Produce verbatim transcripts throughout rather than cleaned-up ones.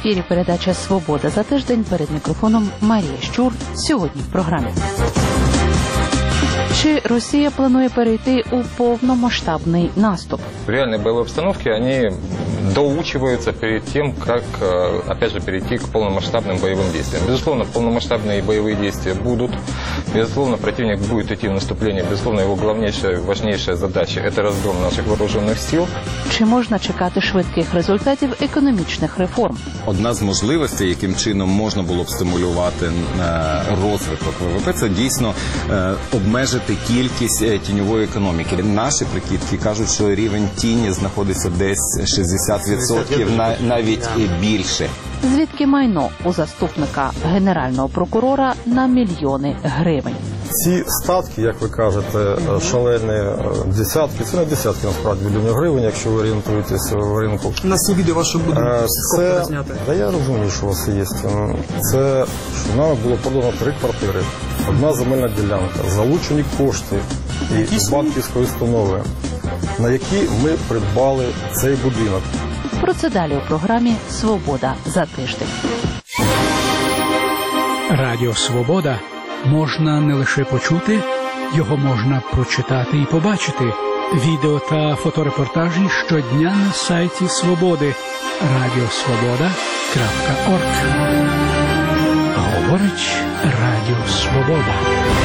ефірі передача «Свобода за тиждень». Перед мікрофоном Марія Щур. Сьогодні в програмі. Чи Росія планує перейти у повномасштабний наступ? В реальной боевой обстановке они доучиваются перед тем, как, опять же, перейти к полномасштабным боевым действиям. Безусловно, полномасштабные боевые действия будут. Безусловно, противник будет идти в наступление. Безусловно, его главнейшая, важнейшая задача – это разгром наших вооруженных сил. Чи можна чекати швидких результатів економічних реформ? Одна з можливостей, яким чином можна було б стимулювати розвиток ВВП, це дійсно обмежити кількість тіньової економіки. Наші прикидки кажуть, що рівень тіні знаходиться десь шістдесят відсотків, навіть і більше. Звідки майно у заступника генерального прокурора на мільйони гривень? Ці статки, як ви кажете, шалені десятки, це не десятки, насправді, мільйонів гривень, якщо ви орієнтуєтесь в ринку. У нас є відео ваше буде це, да я розумію, що у вас є. Це, що нам було продано три квартири, одна земельна ділянка, залучені кошти і банківської установи, на які ми придбали цей будинок. Про це далі у програмі «Свобода за тиждень». Радіо «Свобода» можна не лише почути, його можна прочитати і побачити. Відео та фоторепортажі щодня на сайті «Свободи» радіосвобода крапка орг. Говорить Радіо «Свобода».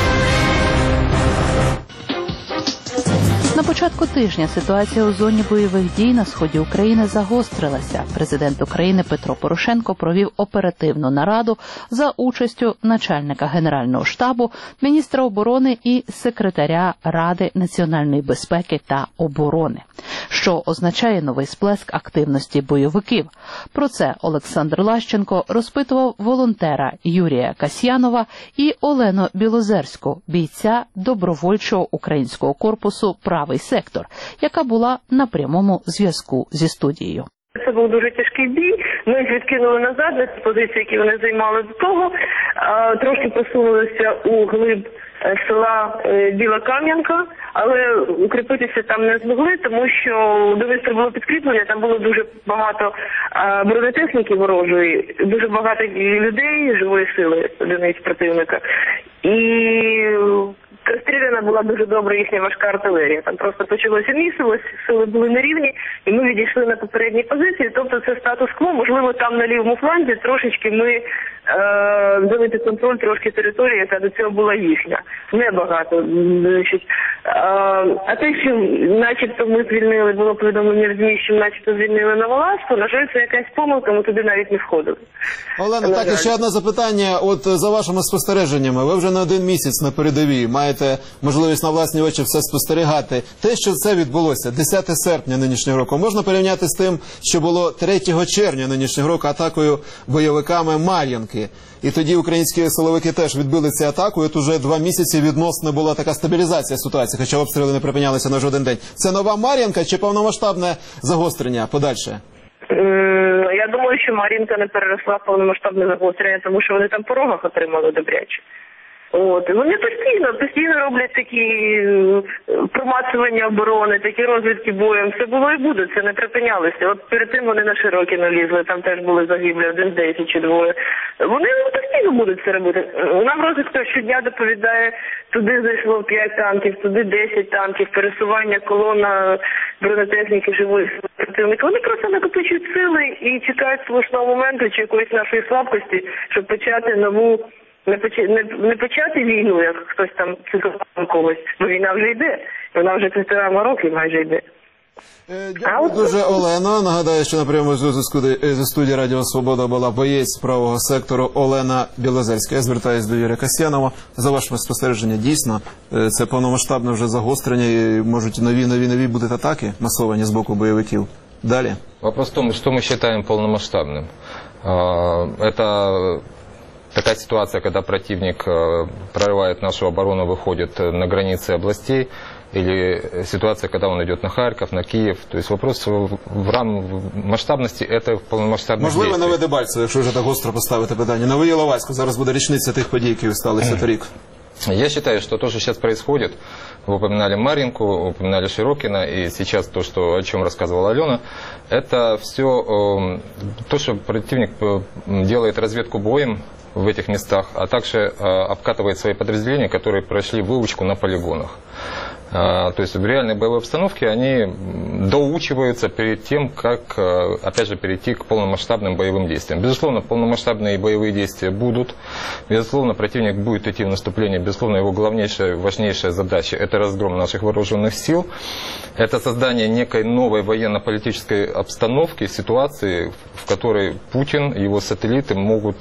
На початку тижня ситуація у зоні бойових дій на сході України загострилася. Президент України Петро Порошенко провів оперативну нараду за участю начальника Генерального штабу, міністра оборони і секретаря Ради національної безпеки та оборони, що означає новий сплеск активності бойовиків. Про це Олександр Лащенко розпитував волонтера Юрія Касьянова і Олену Білозерську, бійця добровольчого українського корпусу «Правий сектор», яка була на прямому зв'язку зі студією. Це був дуже тяжкий бій. Ми їх відкинули назад на ці позиції, які вони займали до того. Трошки посунулися у глиб села Біла Кам'янка, але укріпитися там не змогли, тому що до вистрілу було підкріплення, там було дуже багато бронетехніки ворожої, дуже багато людей, живої сили одиниць противника. І розстріляна була дуже добра їхня важка артилерія. Там просто почалося місилось, сили були нерівні, і ми відійшли на попередні позиції. Тобто це статус-кво. Можливо, там на лівому фланзі трошечки ми е, взяли під контроль трошки території, яка до цього була їхня. Небагато. Значить, е, а те, що начебто ми звільнили, було повідомлення в ЗМІ, що начебто звільнили Новолаську, на жаль, це якась помилка, ми туди навіть не входили. Олена, так, і ще одне запитання. От за вашими спостереженнями, ви вже не один місяць на передовій, маєте можливість на власні очі все спостерігати. Те, що це відбулося десяте серпня нинішнього року, можна порівняти з тим, що було третього червня нинішнього року атакою бойовиками Мар'їнки. І тоді українські силовики теж відбили цю атаку, і от уже два місяці відносно була така стабілізація ситуації, хоча обстріли не припинялися на жоден день. Це нова Мар'їнка чи повномасштабне загострення подальше? Я думаю, що Мар'їнка не переросла в повномасштабне загострення, тому що вони там по рогах отримали добряче. От, вони постійно, постійно роблять такі промацування оборони, такі розвідки боєм. Все було і буде, це не припинялося. От перед тим вони на Широкі налізли, там теж були загиблі один десять чи двоє. Вони постійно будуть це робити. Нам розвідка щодня доповідає, туди зайшло п'ять танків, туди десять танків, пересування колона бронетехніки живої противника. Вони просто накопичують сили і чекають слушного моменту чи якоїсь нашої слабкості, щоб почати нову Не, почати, не, не почати війну, як хтось там цитував когось, бо війна вже йде, вона вже півтора роки майже йде. Дякую дуже, Олено. Нагадаю, що на прямому зв'язку зі студії Радіо Свобода була боєць правого сектору Олена Білозерська. Я звертаюся до Юрія Касьянова. За вашими спостереження, дійсно, це повномасштабне вже загострення і можуть нові-нові-нові бути атаки масовані з боку бойовиків. Далі. Вопрос в том, что мы считаем полномасштабным. Это такая ситуация, когда противник прорывает нашу оборону, выходит на границы областей, или ситуация, когда он идет на Харьков, на Киев. То есть вопрос в рам масштабності – це повномасштабне дійство. Можливо, нове Дебальцеве, якщо вже так гостро поставити питання. Нове Іловайську, зараз буде річниця тих подій, які сталися торік. Я считаю, что то, что сейчас происходит, Вы упоминали Маринку, упоминали Широкино, и сейчас то, что, о чем рассказывала Алена, это все то, что противник делает разведку боем в этих местах, а также обкатывает свои подразделения, которые прошли выучку на полигонах. То есть в реальной боевой обстановке они доучиваются перед тем, как, опять же, перейти к полномасштабным боевым действиям. Безусловно, полномасштабные боевые действия будут. Безусловно, противник будет идти в наступление. Безусловно, его главнейшая, важнейшая задача – это разгром наших вооруженных сил. Это создание некой новой военно-политической обстановки, ситуации, в которой Путин и его сателлиты могут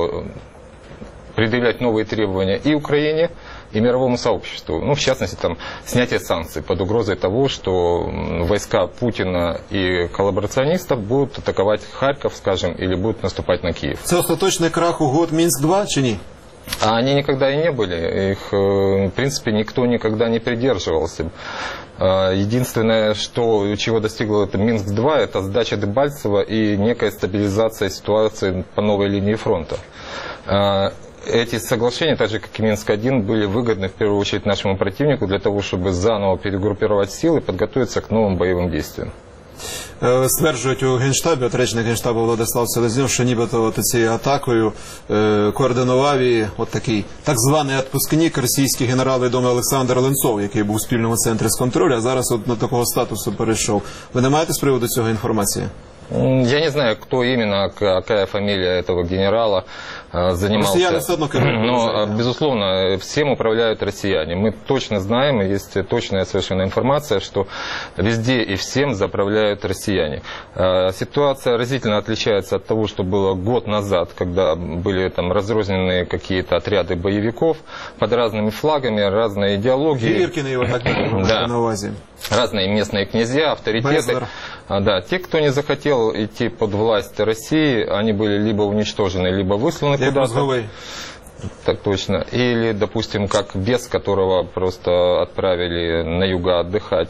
предъявлять новые требования и Украине, и мировому сообществу. Ну, в частности, там, снятие санкций под угрозой того, что войска Путина и коллаборационистов будут атаковать Харьков, скажем, или будут наступать на Киев. Это остаточный крах угод Минск-два, чи ні? А они никогда и не были. Их, в принципе, никто никогда не придерживался. Единственное, что, чего достигло это Минск-два, это сдача Дебальцева и некая стабилизация ситуации по новой линии фронта. Эти соглашения, так же как и Минск-один, были выгодны в первую очередь нашему противнику для того, чтобы заново перегруппировать силы и подготовиться к новым боевым действиям. Стверджують у Генштабі, от речник Генштабу Владислав Селезньов, що нібито от цією атакою е, координував і от такий так званий відпускник, російський генерал відомий Олександр Ленцов, який був у спільному центрі з контролю, а зараз от на такого статусу перейшов. Ви не маєте з приводу цього інформації? Я не знаю, кто именно, какая фамилия этого генерала занимался. Но, безусловно, всем управляют россияне. Мы точно знаем, и есть точная совершенно информация, что везде и всем заправляют россияне. Ситуация разительно отличается от того, что было год назад, когда были там разрозненные какие-то отряды боевиков под разными флагами, разные идеологии. Гиркины его так да. на увазе. Разные местные князья, авторитеты. Да, те, кто не захотел идти под власть России, они были либо уничтожены, либо высланы куда-то. Так точно. Или, допустим, как Бес, которого просто отправили на юга отдыхать.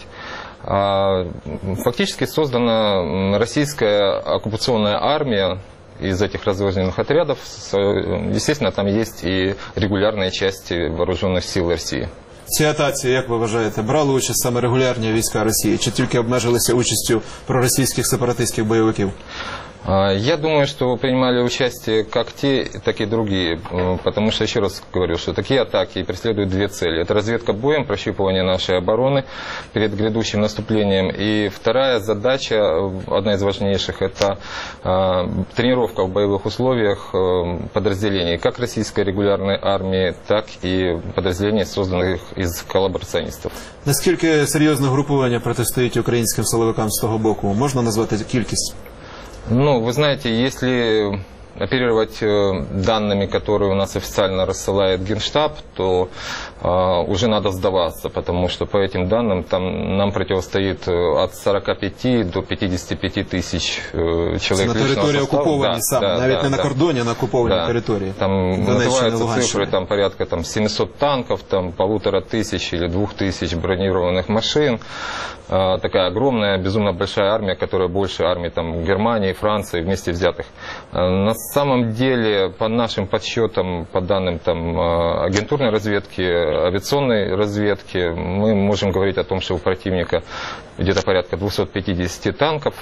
Фактически создана российская оккупационная армия из этих разрозненных отрядов. Естественно, там есть и регулярные части вооруженных сил России. В цій атаці, як ви вважаєте, брали участь саме регулярні війська Росії, чи тільки обмежилися участю проросійських сепаратистських бойовиків? Я думаю, что принимали участие как те, так и другие, потому что, еще раз говорю, что такие атаки преследуют две цели. Это разведка боем, прощупывание нашей обороны перед грядущим наступлением. И вторая задача, одна из важнейших, это тренировка в боевых условиях подразделений, как российской регулярной армии, так и подразделений, созданных из коллаборационистов. Наскільки серйозне групування протистоїть українським силовикам з того боку? Можна назвати кількість? Ну, вы знаете, если оперировать данными, которые у нас официально рассылает Генштаб, то э, уже надо сдаваться, потому что по этим данным там нам противостоит от сорока пяти до пятидесяти пяти тысяч э, человек. На території окуповані саме, да, навіть да, не да, на кордоні, а на окупованій да. території. Там называются цифры там, порядка там, семисот танков, там, полутора тысяч или двух тысяч бронированных машин. Э, такая огромная, безумно большая армия, которая больше армии там, Германии, Франции вместе взятых. Э, на На самом деле, по нашим подсчетам, по данным там, агентурной разведки, авиационной разведки, мы можем говорить о том, что у противника где-то порядка двухсот пятидесяти танков,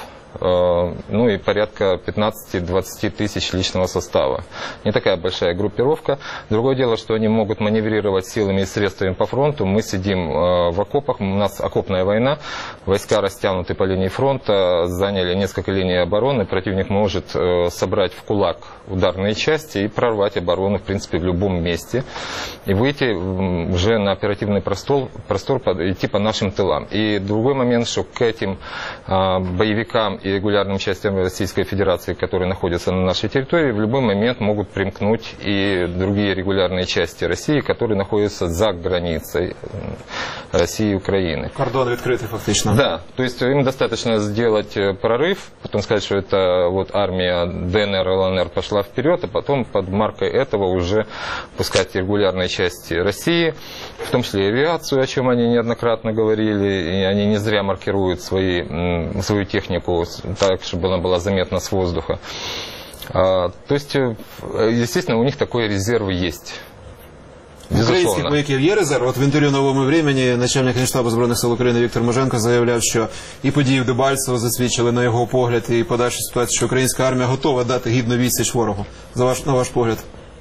ну и порядка пятнадцати-двадцати тысяч личного состава. Не такая большая группировка. Другое дело, что они могут маневрировать силами и средствами по фронту. Мы сидим в окопах, у нас окопная война, войска растянуты по линии фронта, заняли несколько линий обороны. Противник может собрать в кулак ударные части и прорвать оборону, в принципе, в любом месте. И выйти уже на оперативный простор, простор идти по нашим тылам. И другой момент, что к этим боевикам и регулярным частям Российской Федерации, которые находятся на нашей территории, в любой момент могут примкнуть и другие регулярные части России, которые находятся за границей России и Украины. Кордон открытый фактически. Да, то есть им достаточно сделать прорыв, потом сказать, что это вот армия ДНР, ЛНР пошла вперед, а потом под маркой этого уже пускать регулярные части России, в том числе и авиацию, о чем они неоднократно говорили, и они не зря маркируют свои, свою технику так, чтобы она была заметна с воздуха. А, то есть, естественно, у них такой резерв есть. Українських вояків є резерв. От в інтерв'ю «Новому времени» начальник Генштабу Збройних сил України Віктор Муженко заявляв, що і події в Дебальцево засвідчили, на його погляд, і подальші ситуації, що українська армія готова дати гідну відсіч ворогу. За ваш, на ваш погляд?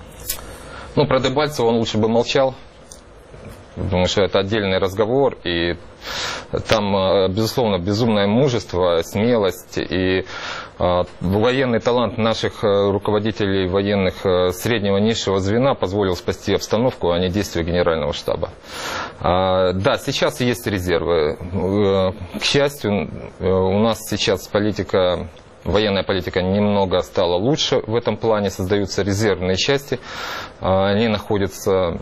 Ну, про Дебальцево он лучше бы молчал, потому что это отдельный разговор, и там, безусловно, безумное мужество, смелость и э, военный талант наших руководителей военных э, среднего низшего звена позволил спасти обстановку, а не действия Генерального штаба. Э, да, сейчас есть резервы. Э, к счастью, э, у нас сейчас политика... Военная политика немного стала лучше в этом плане, создаются резервные части, они находятся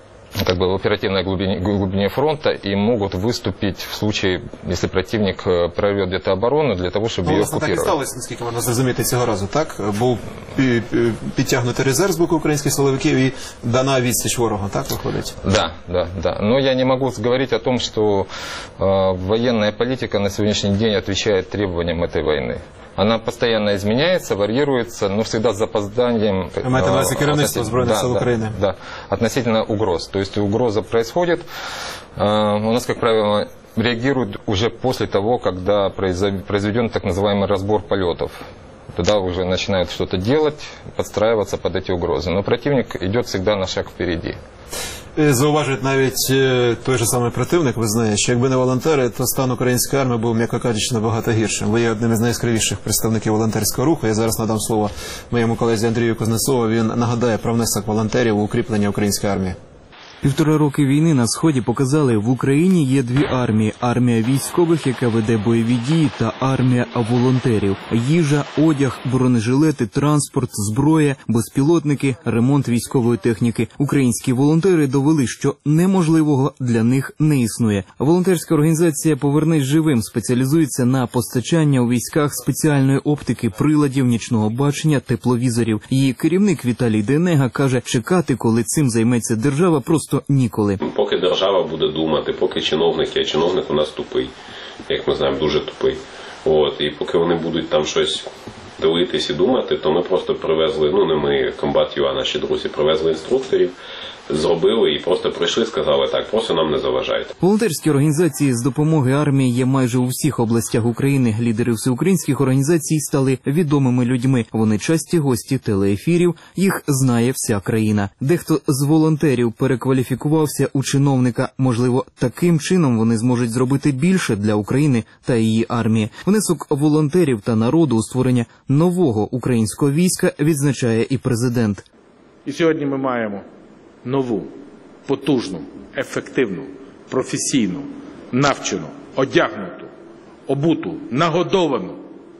как бы в оперативной глубине, глубине фронта и могут выступить в случае, если противник прорвет где-то оборону, для того, чтобы ну, ее оккупировать. Так і сталося, наскільки можна зрозуміти цього разу, так? Був підтягнутий резерв з боку українських силовиків і дана відсіч ворога, так виходить? Да, да, да. Но я не могу говорить о том, что э, военная политика на сегодняшний день отвечает требованиям этой войны. Она постоянно изменяется, варьируется, но всегда с запозданием. Вы маете на увазі керівництво Збройних сил України? Да, относительно угроз. То есть угроза происходит. У нас, как правило, реагируют уже после того, когда произведен так называемый разбор полетов. Тогда уже начинают что-то делать, подстраиваться под эти угрозы. Но противник идет всегда на шаг впереди. Зауважують навіть той же самий противник, ви знаєте, що якби не волонтери, то стан української армії був, м'яко кажучи, набагато гіршим. Ви є одним із найяскравіших представників волонтерського руху. Я зараз надам слово моєму колезі Андрію Кузнецову. Він нагадає про внесок волонтерів у укріплення української армії. Півтора роки війни на Сході показали, в Україні є дві армії. Армія військових, яка веде бойові дії, та армія волонтерів. Їжа, одяг, бронежилети, транспорт, зброя, безпілотники, ремонт військової техніки. Українські волонтери довели, що неможливого для них не існує. Волонтерська організація «Повернись живим» спеціалізується на постачання у військах спеціальної оптики, приладів, нічного бачення, тепловізорів. Її керівник Віталій Денега каже, чекати, коли цим займеться держава, просто ніколи. Поки держава буде думати, поки чиновники, а чиновник у нас тупий, як ми знаємо, дуже тупий. От, і поки вони будуть там щось дивитись і думати, то ми просто привезли, ну не ми, Комбат.ю А, наші друзі, привезли інструкторів, зробили і просто прийшли, сказали так, просто нам не заважайте. Волонтерські організації з допомоги армії є майже у всіх областях України. Лідери всеукраїнських організацій стали відомими людьми. Вони часті гості телеефірів, їх знає вся країна. Дехто з волонтерів перекваліфікувався у чиновника. Можливо, таким чином вони зможуть зробити більше для України та її армії. Внесок волонтерів та народу у створення нового українського війська відзначає і президент. І сьогодні ми маємо нову, потужну, ефективну, професійну, навчену, одягнуту, обуту, нагодовану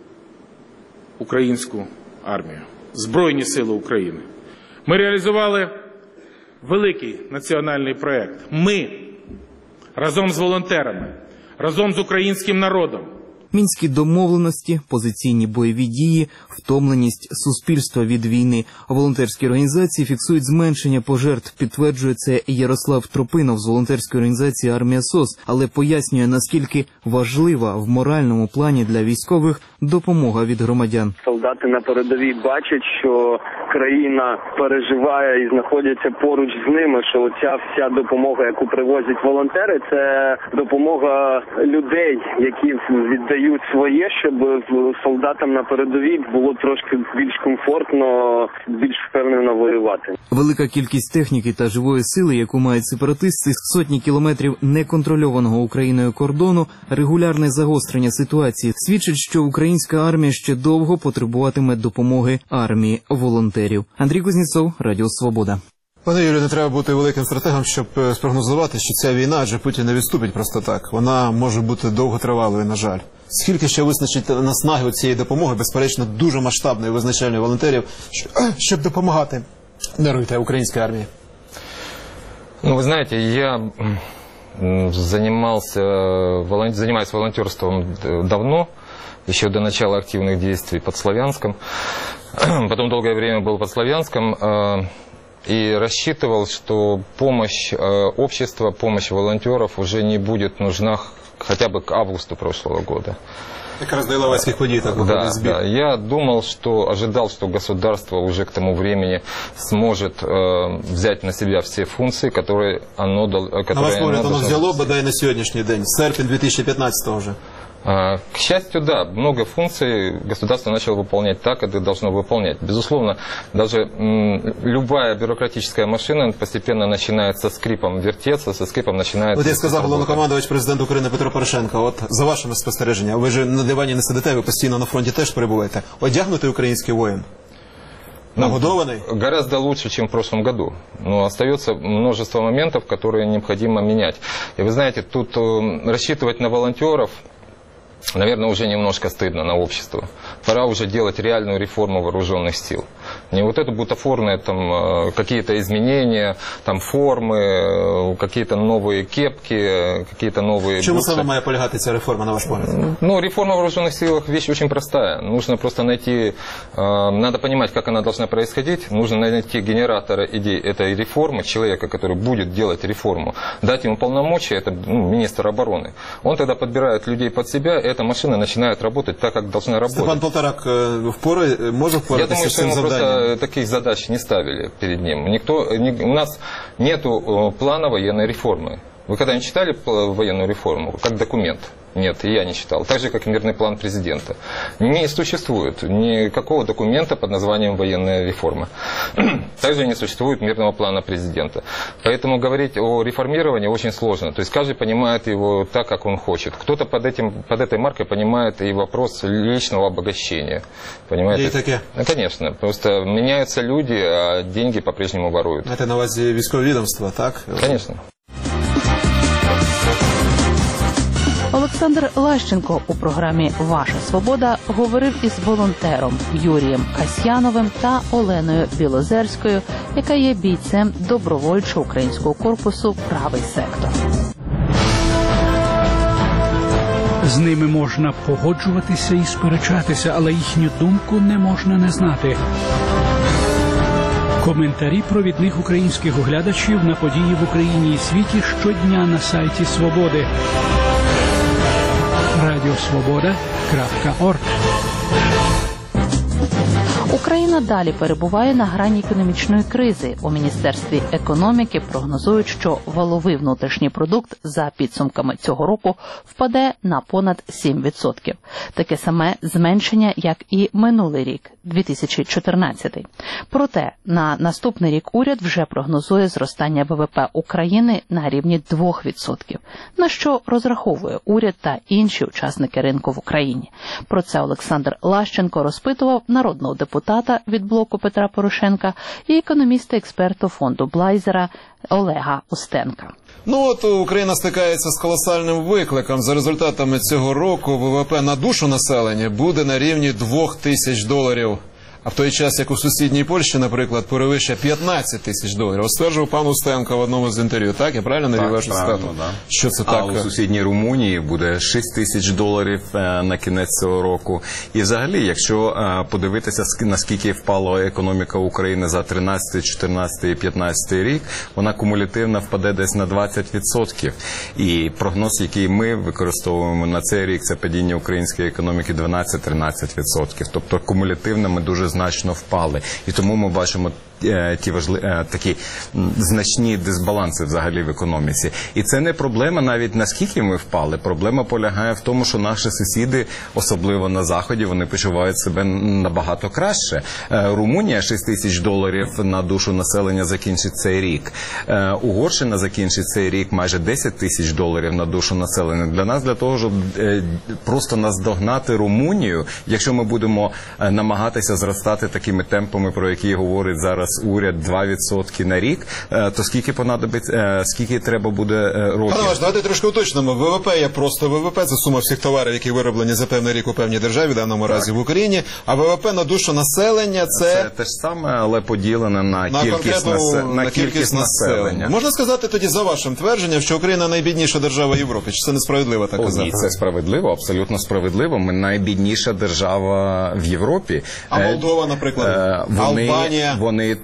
українську армію, Збройні сили України. Ми реалізували великий національний проєкт. Ми разом з волонтерами, разом з українським народом. Мінські домовленості, позиційні бойові дії, втомленість суспільства від війни. Волонтерські організації фіксують зменшення пожертв, підтверджує це Ярослав Тропинов з волонтерської організації «Армія СОС», але пояснює, наскільки важлива в моральному плані для військових допомога від громадян. Солдати на передовій бачать, що країна переживає і знаходяться поруч з ними, що ця вся допомога, яку привозять волонтери, це допомога людей, які віддають своє, щоб солдатам на передовій було трошки більш комфортно, більш впевнено воювати. Велика кількість техніки та живої сили, яку мають сепаратисти, сотні кілометрів неконтрольованого Україною кордону, регулярне загострення ситуації свідчить, що українська армія ще довго потребуватиме допомоги армії волонтерів. Андрій Кузнєцов, Радіо Свобода. Пане Юрію, не треба бути великим стратегом, щоб спрогнозувати, що ця війна, адже Путін не відступить просто так. Вона може бути довготривалою, на жаль. Скільки ще визначить наснаги цієї допомоги, безперечно, дуже масштабної, визначальної волонтерів, щоб допомагати, даруйте, українській армії? Ну, вы знаете, я занимался, занимаюсь волонтерством давно, еще до начала активных действий под Славянском. Потом долгое время был под Славянском и рассчитывал, что помощь общества, помощь волонтеров уже не будет нужна хотя бы к августу прошлого года. Как раз до Иловайских подій так Да, да. Я думал, что, ожидал, что государство уже к тому времени сможет э, взять на себя все функции, которые оно... Которые на ваш погляд, оно воно должно... взяло, бодай на сьогоднішній день, серпень дві тисячі п'ятнадцятого вже. К счастью, да, много функций государство начало выполнять так, как это должно выполнять. Безусловно, даже м, любая бюрократическая машина постепенно начинает со скрипом вертеться, со скрипом начинает... От я сказав головнокомандувач президент України Петро Порошенко, от за вашими спостереженнями, ви ж на дивані не сидите, ви постійно на фронті теж перебуваєте. Одягнутий український воїн? Нагодованный? Ну, гораздо лучше, чем в прошлом году. Но остается множество моментов, которые необходимо менять. И вы знаете, тут э, рассчитывать на волонтеров, наверное, уже немножко стыдно на общество. Пора уже делать реальную реформу вооруженных сил. Не вот это бутафорные там какие-то изменения, там формы, какие-то новые кепки, какие-то новые... В чому саме має полягати ця реформа, на ваш погляд? Ну, реформа в вооруженных силах вещь очень простая. Нужно просто найти, надо понимать, как она должна происходить. Нужно найти генератора идей этой реформы, человека, который будет делать реформу, дать ему полномочия, это ну, министр обороны. Он тогда подбирает людей под себя, эта машина начинает работать так, как должна работать. Степан Полторак впоры, может впоратися з цим завданням? Я думаю, что ему просто таких задач не ставили перед ним. Никто, ни, у нас нету плана военной реформы. Вы когда-нибудь читали военную реформу как документ? Нет, и я не читал. Так же, как и мирный план президента. Не существует никакого документа под названием военная реформа. Также не существует мирного плана президента. Поэтому говорить о реформировании очень сложно. То есть каждый понимает его так, как он хочет. Кто-то под, этим, под этой маркой понимает и вопрос личного обогащения. Понимаете? И таке? Ну, конечно. Просто меняются люди, а деньги по-прежнему воруют. Это на увазі військове відомство, так? Конечно. Олександр Лащенко у програмі «Ваша свобода» говорив із волонтером Юрієм Касьяновим та Оленою Білозерською, яка є бійцем добровольчого українського корпусу «Правий сектор». З ними можна погоджуватися і сперечатися, але їхню думку не можна не знати. Коментарі провідних українських оглядачів на події в Україні і світі щодня на сайті «Свободи». радіосвобода крапка орг. Україна далі перебуває на грані економічної кризи. У Міністерстві економіки прогнозують, що валовий внутрішній продукт за підсумками цього року впаде на понад сім відсотків. Таке саме зменшення, як і минулий рік, дві тисячі чотирнадцятий. Проте на наступний рік уряд вже прогнозує зростання ВВП України на рівні двох відсотків, на що розраховує уряд та інші учасники ринку в Україні. Про це Олександр Лащенко розпитував народного депутата від блоку Петра Порошенка і економіста-експерта фонду Блайзера Олега Устенка. Ну от Україна стикається з колосальним викликом. За результатами цього року ВВП на душу населення буде на рівні двох тисяч доларів. А в той час, як у сусідній Польщі, наприклад, перевищує п'ятнадцять тисяч доларів. Ось стверджував пан Устенко в одному з інтерв'ю. Так, я правильно навів вашу цитату? Да. Що це а так? А у сусідній Румунії буде шість тисяч доларів на кінець цього року. І взагалі, якщо подивитися, наскільки впала економіка України за тринадцятий, чотирнадцятий і п'ятнадцятий рік, вона кумулятивно впаде десь на двадцять відсотків. І прогноз, який ми використовуємо на цей рік, це падіння української економіки дванадцять-тринадцять відсотків. Тобто кумулятивно ми дуже значно впали. І тому ми бачимо ті важливі, такі значні дисбаланси взагалі в економіці. І це не проблема навіть наскільки ми впали. Проблема полягає в тому, що наші сусіди, особливо на Заході, вони почувають себе набагато краще. Румунія шість тисяч доларів на душу населення закінчить цей рік. Угорщина закінчить цей рік майже десять тисяч доларів на душу населення. Для нас, для того, щоб просто наздогнати Румунію, якщо ми будемо намагатися зростати такими темпами, про які говорить зараз уряд, два відсотки на рік, то скільки понадобиться, скільки треба буде років? Пане Ваш, давайте трошки уточнимо. ВВП є просто ВВП, це сума всіх товарів, які вироблені за певний рік у певній державі, в даному разі в Україні, а ВВП на душу населення це... Це те ж саме, але поділене на, на кількість, насе... на на кількість, кількість населення. населення. Можна сказати тоді за вашим твердженням, що Україна найбідніша держава Європи? Чи це несправедливо так О, казати? Ні, це справедливо, абсолютно справедливо. Ми найбідніша держава в Європі. А Молдова? Молдова, наприклад, вони, Албанія. Вони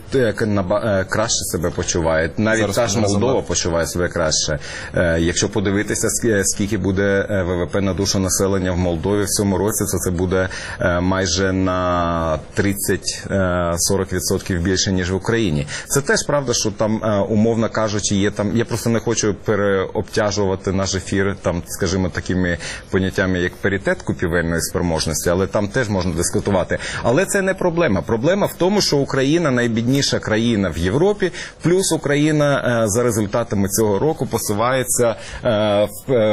краще себе почувають. Навіть Зараз та ж Молдова розумно. почуває себе краще. Якщо подивитися, скільки буде ВВП на душу населення в Молдові в цьому році, то це буде майже на тридцять-сорок відсотків більше, ніж в Україні. Це теж правда, що там, умовно кажучи, є там, я просто не хочу переобтяжувати наш ефір, там, скажімо, такими поняттями, як паритет купівельної спроможності, але там теж можна дискутувати. Але це не проблема. Проблема в тому, що Україна найбідніша країна в Європі, плюс Україна за результатами цього року посувається в,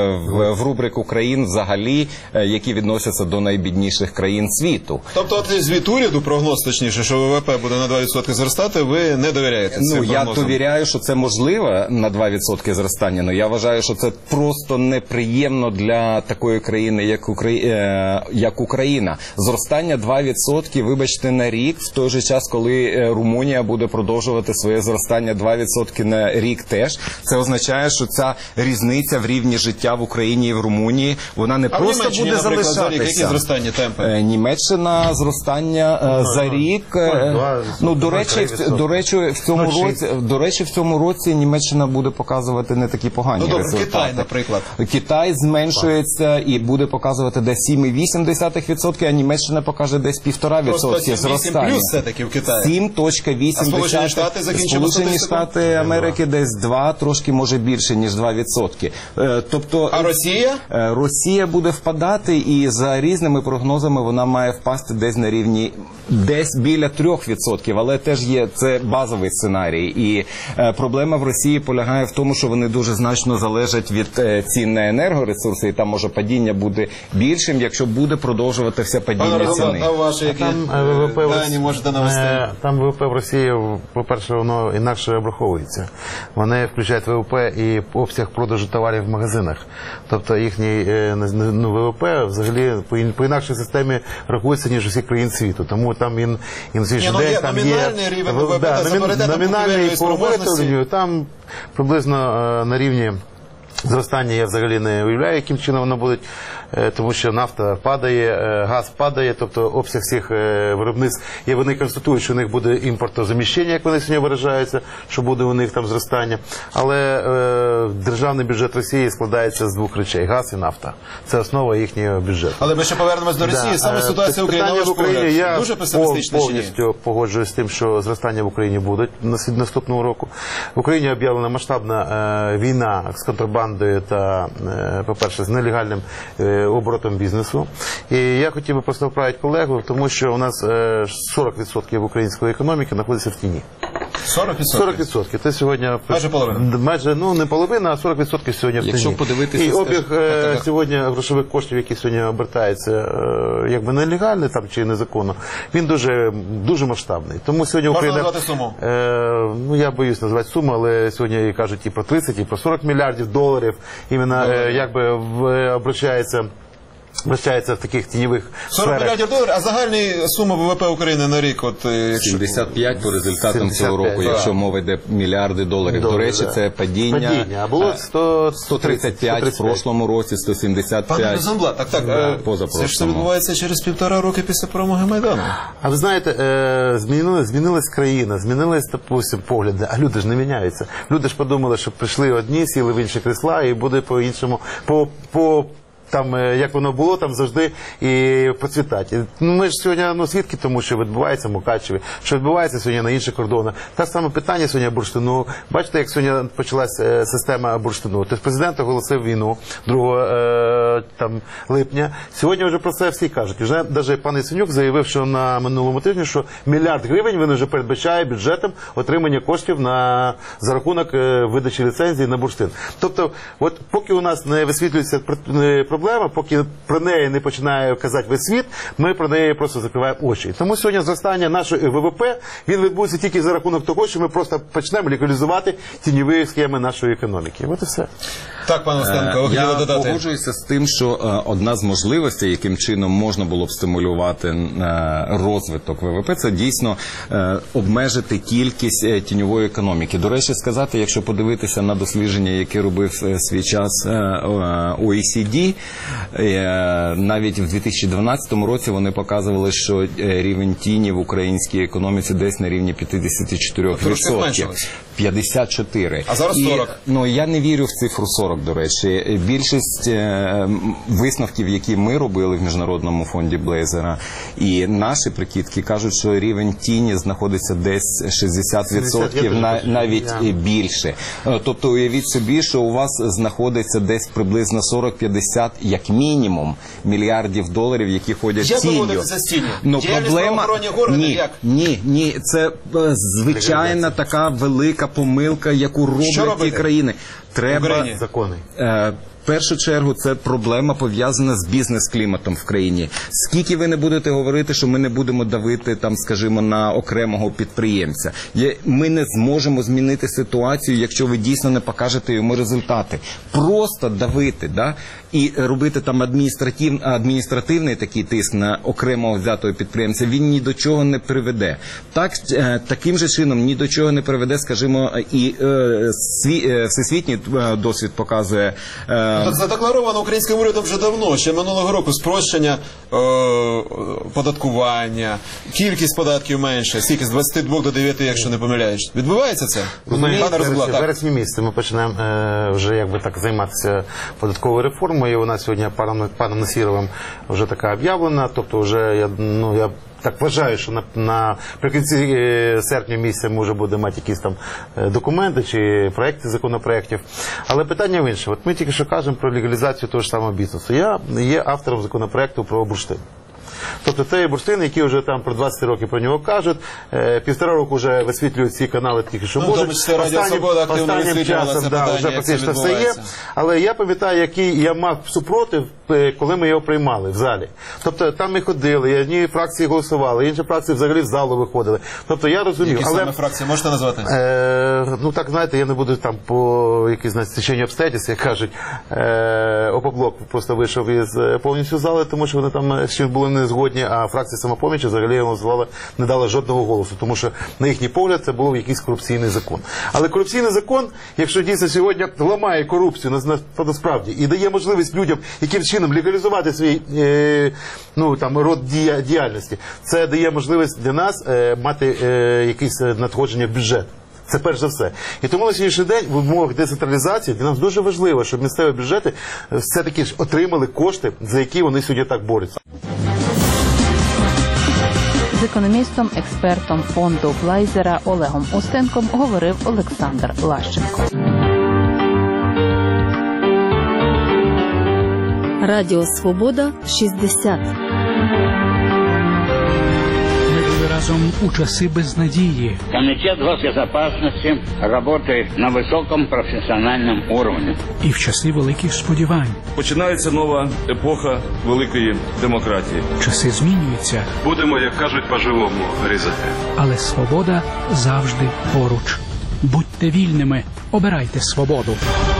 в, в рубрику країн взагалі, які відносяться до найбідніших країн світу. Тобто от звіт уряду, прогноз точніше, що ВВП буде на два відсотки зростати, ви не довіряєте цим Ну, я прогнозам? довіряю, що це можливо на два відсотки зростання, але я вважаю, що це просто неприємно для такої країни, як, Украї... як Україна. Зростання два відсотки, вибачте, на рік, в той же час, коли Румунія буде продовжувати своє зростання два відсотки на рік теж, це означає, що ця різниця в рівні життя в Україні і в Румунії, вона не а просто в буде залишатися. Які зростання темпи? Німеччина зростання за рік, ну, до речі, до речі, в цьому році, до речі, в цьому році Німеччина буде показувати не такі погані ну, добре, результати. Китай, наприклад. Китай зменшується і буде показувати десь сім цілих вісім десятих відсотка, а Німеччина покаже десь півтора відсотки зростання. плюс все-таки в Китаї. сім цілих вісім десятих. А Сполучені Штати закінчимо Сполучені Штати Америки десь два, трошки може більше, ніж два відсотки. Тобто, а Росія? Росія буде впадати, і за різними прогнозами вона має впасти десь на рівні, десь біля трьох відсотків, але теж є, це базовий сценарій. І е, проблема в Росії полягає в тому, що вони дуже значно залежать від е, цін на енергоресурси, і там може падіння буде більшим, якщо буде продовжуватися падіння Пане ціни. Роман, а ваші які ВВП дані можете навести? Там ВВП в Росії, по-перше, воно інакше обраховується. Вони включають ВВП і обсяг продажу товарів в магазинах. Тобто їхній ну, ВВП взагалі по, по інакшій системі рахується, ніж усіх країн світу. Тому там він, він Ні, ну, день, є там номінальний є, рівень ВВП да, та номін, номінальний по виготовленню, там приблизно на рівні зростання я взагалі не уявляю, яким чином воно буде, тому що нафта падає, газ падає, тобто обсяг всіх виробництв, і вони констатують, що у них буде імпортозаміщення, як вони сьогодні виражаються, що буде у них там зростання. Але е, державний бюджет Росії складається з двох речей – газ і нафта. Це основа їхнього бюджету. Але ми ще повернемось до Росії. Да. Саме ситуація в Україні, в Україні я дуже песимістична чи ні? повністю погоджуюсь з тим, що зростання в Україні буде наступного року. В Україні об'явлена масштабна е, війна з контрабандою та, е, по-перше, з нелегальним е, оборотом бізнесу. І я хотів би просто вправити колегу, тому що у нас е, сорок відсотків української економіки знаходиться в тіні. сорок відсотків? сорок відсотків. Це сьогодні... Майже половина. Майже, ну, не половина, а сорок відсотків сьогодні в тіні. Якщо подивитися... І обіг е, сьогодні грошових коштів, які сьогодні обертаються, е, якби нелегально там, чи незаконно, він дуже, дуже масштабний. Тому сьогодні Україна... Можна назвати суму? Е, ну, я боюсь назвати суму, але сьогодні кажуть і про тридцять, і про сорок мільярдів доларів, іменно, е, якби, в, обращається... вращається в таких тіньових сорок мільярдів доларів, а загальна сума ВВП України на рік? От, якщо... сімдесят п'ять по результатам сімдесят п'ять, цього року, да. Якщо мова йде мільярди доларів. Долар, До речі, да. це падіння, падіння. А було сто, сто тридцять п'ять в прошлому році, сто сімдесят п'ять. Пане Розенблат, так, так, да, це ж все відбувається через півтора роки після перемоги Майдану. А ви знаєте, е, змінилась, змінилась країна, змінились, допустим, погляди, а люди ж не міняються. Люди ж подумали, що прийшли одні, сіли в інші крісла і буде по-іншому, по, по там, як воно було, там завжди і процвітати. Ну, ми ж сьогодні ну, свідки тому, що відбувається в Мукачеві, що відбувається сьогодні на інших кордонах. Те саме питання сьогодні бурштину. Бачите, як сьогодні почалася система бурштину. Тобто президент оголосив війну другого е, там, липня. Сьогодні вже про це всі кажуть. Вже навіть пан Яценюк заявив, що на минулому тижні, що мільярд гривень він вже передбачає бюджетом отримання коштів на, за рахунок е, видачі ліцензії на бурштин. Тобто, от поки у нас не висвітлюється проблема, проблема, поки про неї не починає казати весь світ, ми про неї просто закриваємо очі. Тому сьогодні зростання нашої ВВП, він відбудеться тільки за рахунок того, що ми просто почнемо легалізувати тіньові схеми нашої економіки. От і все. Так, пане Остенко, ви хотіли Я додати? погоджуюся з тим, тим, що е, одна з можливостей, яким чином можна було б стимулювати е, розвиток ВВП, це дійсно е, обмежити кількість е, тіньової економіки. До речі, сказати, якщо подивитися на дослідження, яке робив е, свій час е, о і сі ді, е, навіть в дві тисячі дванадцятому році вони показували, що рівень тіні в українській економіці десь на рівні п'ятдесят чотири відсотки. п'ятдесят чотири. А зараз сорок. І, ну, я не вірю в цифру сорок, до речі. Більшість е, висновків, які ми робили в Міжнародному фонді Блейзера, і наші прикидки кажуть, що рівень тіні знаходиться десь шістдесят відсотків, на, навіть і більше. Тобто уявіть собі, що у вас знаходиться десь приблизно сорок-п'ятдесят, як мінімум, мільярдів доларів, які ходять як тінню. Як виводиться з тіні? Ну, проблема... Органи, ні, як? ні, ні, це звичайна така велика помилка, яку роблять ті країни. Треба закони. Е, в першу чергу це проблема пов'язана з бізнес-кліматом в країні. Скільки ви не будете говорити, що ми не будемо давити, там, скажімо, на окремого підприємця. Є, ми не зможемо змінити ситуацію, якщо ви дійсно не покажете йому результати. Просто давити, да? І робити там адміністратив, адміністративний такий тиск на окремого взятого підприємця, він ні до чого не приведе. Так, е, таким же чином ні до чого не приведе, скажімо, і е, сві, е, всесвітній е, досвід показує. Е, Так задекларовано українським урядом вже давно, ще минулого року спрощення е, податкування, кількість податків менше, скільки з двадцяти двох до дев'яти, якщо не помиляєш. Відбувається це? Ми в вересні місяці ми почнемо е, вже якби так займатися податковою реформою. І вона сьогодні паном, паном Насіровим вже така об'явлена. Тобто вже я, ну, я так вважаю, що на, наприкінці серпня місяця ми вже будемо мати якісь там документи чи проекти законопроєктів. Але питання в інше. От ми тільки що кажемо про легалізацію того ж самого бізнесу. Я є автором законопроєкту про бурштин. Тобто це є бурштин, які вже там про двадцять років про нього кажуть, е, півтора року вже висвітлюють ці канали тільки що ну, можуть. Останнім, останнім часом да, вже практично все є. Але я пам'ятаю, який я мав супротив, коли ми його приймали в залі. Тобто там ми ходили, одні фракції голосували, інші фракції взагалі в залу виходили. Тобто я розумію. Які але, саме фракції можете назвати? Е, ну так, знаєте, я не буду там по якісь, знаєте, стеченню обстоятельств, як кажуть, е, Опоблок просто вийшов із повністю зали, тому що вони там ще були не згодні, а фракція Самопоміч взагалі голосувала, не дала жодного голосу, тому що на їхній погляд це був якийсь корупційний закон. Але корупційний закон, якщо дійсно сьогодні ламає корупцію насправді і дає можливість людям, яким чином легалізувати свій е, ну, там, род дія, діяльності, це дає можливість для нас е, мати е, якісь надходження в бюджет. Це перш за все. І тому на сьогоднішній день в умовах децентралізації для нас дуже важливо, щоб місцеві бюджети все-таки ж отримали кошти, за які вони сьогодні так борються. З економістом, експертом фонду Блейзера Олегом Устенком говорив Олександр Лащенко. Радіо Свобода шістдесят. Разом у часи безнадії. Комитет госбезопасности работает на высоком профессиональном уровне. І в часи великих сподівань. Починається нова епоха великої демократії. Часи змінюються. Будемо, як кажуть, по-живому різати. Але свобода завжди поруч. Будьте вільними, обирайте свободу.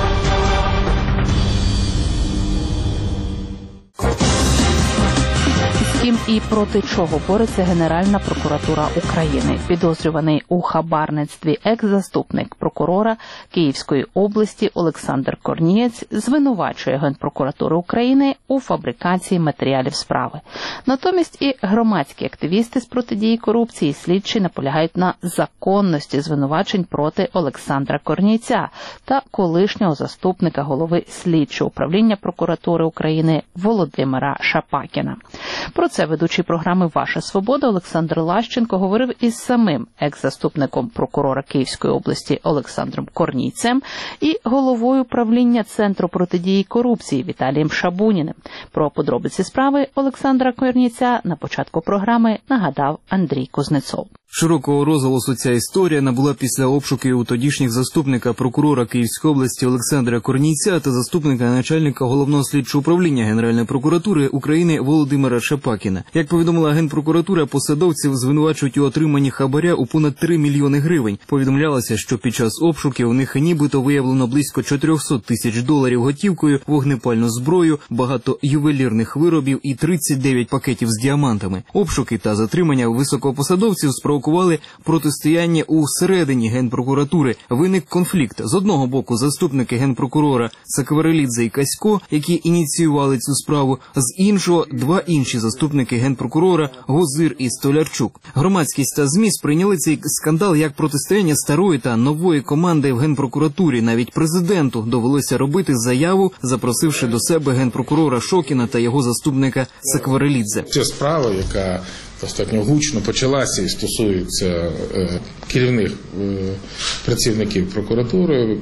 Втім, і проти чого бореться Генеральна прокуратура України. Підозрюваний у хабарництві екс-заступник прокурора Київської області Олександр Корнієць звинувачує Генпрокуратуру України у фабрикації матеріалів справи. Натомість і громадські активісти з протидії корупції слідчі наполягають на законності звинувачень проти Олександра Корнійця та колишнього заступника голови слідчого управління прокуратури України Володимира Шапакіна. Про це ведучий програми «Ваша свобода» Олександр Лащенко говорив із самим екс-заступником прокурора Київської області Олександром Корнійцем і головою правління Центру протидії корупції Віталієм Шабуніним. Про подробиці справи Олександра Корнійця на початку програми нагадав Андрій Кузнецов. Широкого розголосу ця історія набула після обшуків у тодішніх заступника прокурора Київської області Олександра Корнійця та заступника начальника Головного слідчого управління Генеральної прокуратури України Володимира Шапакіна. Як повідомила Генпрокуратура, посадовців звинувачують у отриманні хабаря у понад три мільйони гривень. Повідомлялося, що під час обшуків у них нібито виявлено близько чотириста тисяч доларів готівкою, вогнепальну зброю, багато ювелірних виробів і тридцять дев'ять пакетів з діамантами. Обшуки та затримання високопосадовців спровокували протистояння у середині Генпрокуратури. Виник конфлікт. З одного боку заступники Генпрокурора Сакварелідзе і Касько, які ініціювали цю справу, з іншого два інші заступники Генпрокурора Гозир і Столярчук. Громадськість та ЗМІ сприйняли цей скандал як протистояння старої та нової команди в Генпрокуратурі. Навіть президенту довелося робити заяву, запросивши до себе Генпрокурора Шокіна та його заступника Сакварелідзе. Ця справа, яка достатньо гучно почалася і стосується е, керівних е, працівників прокуратури,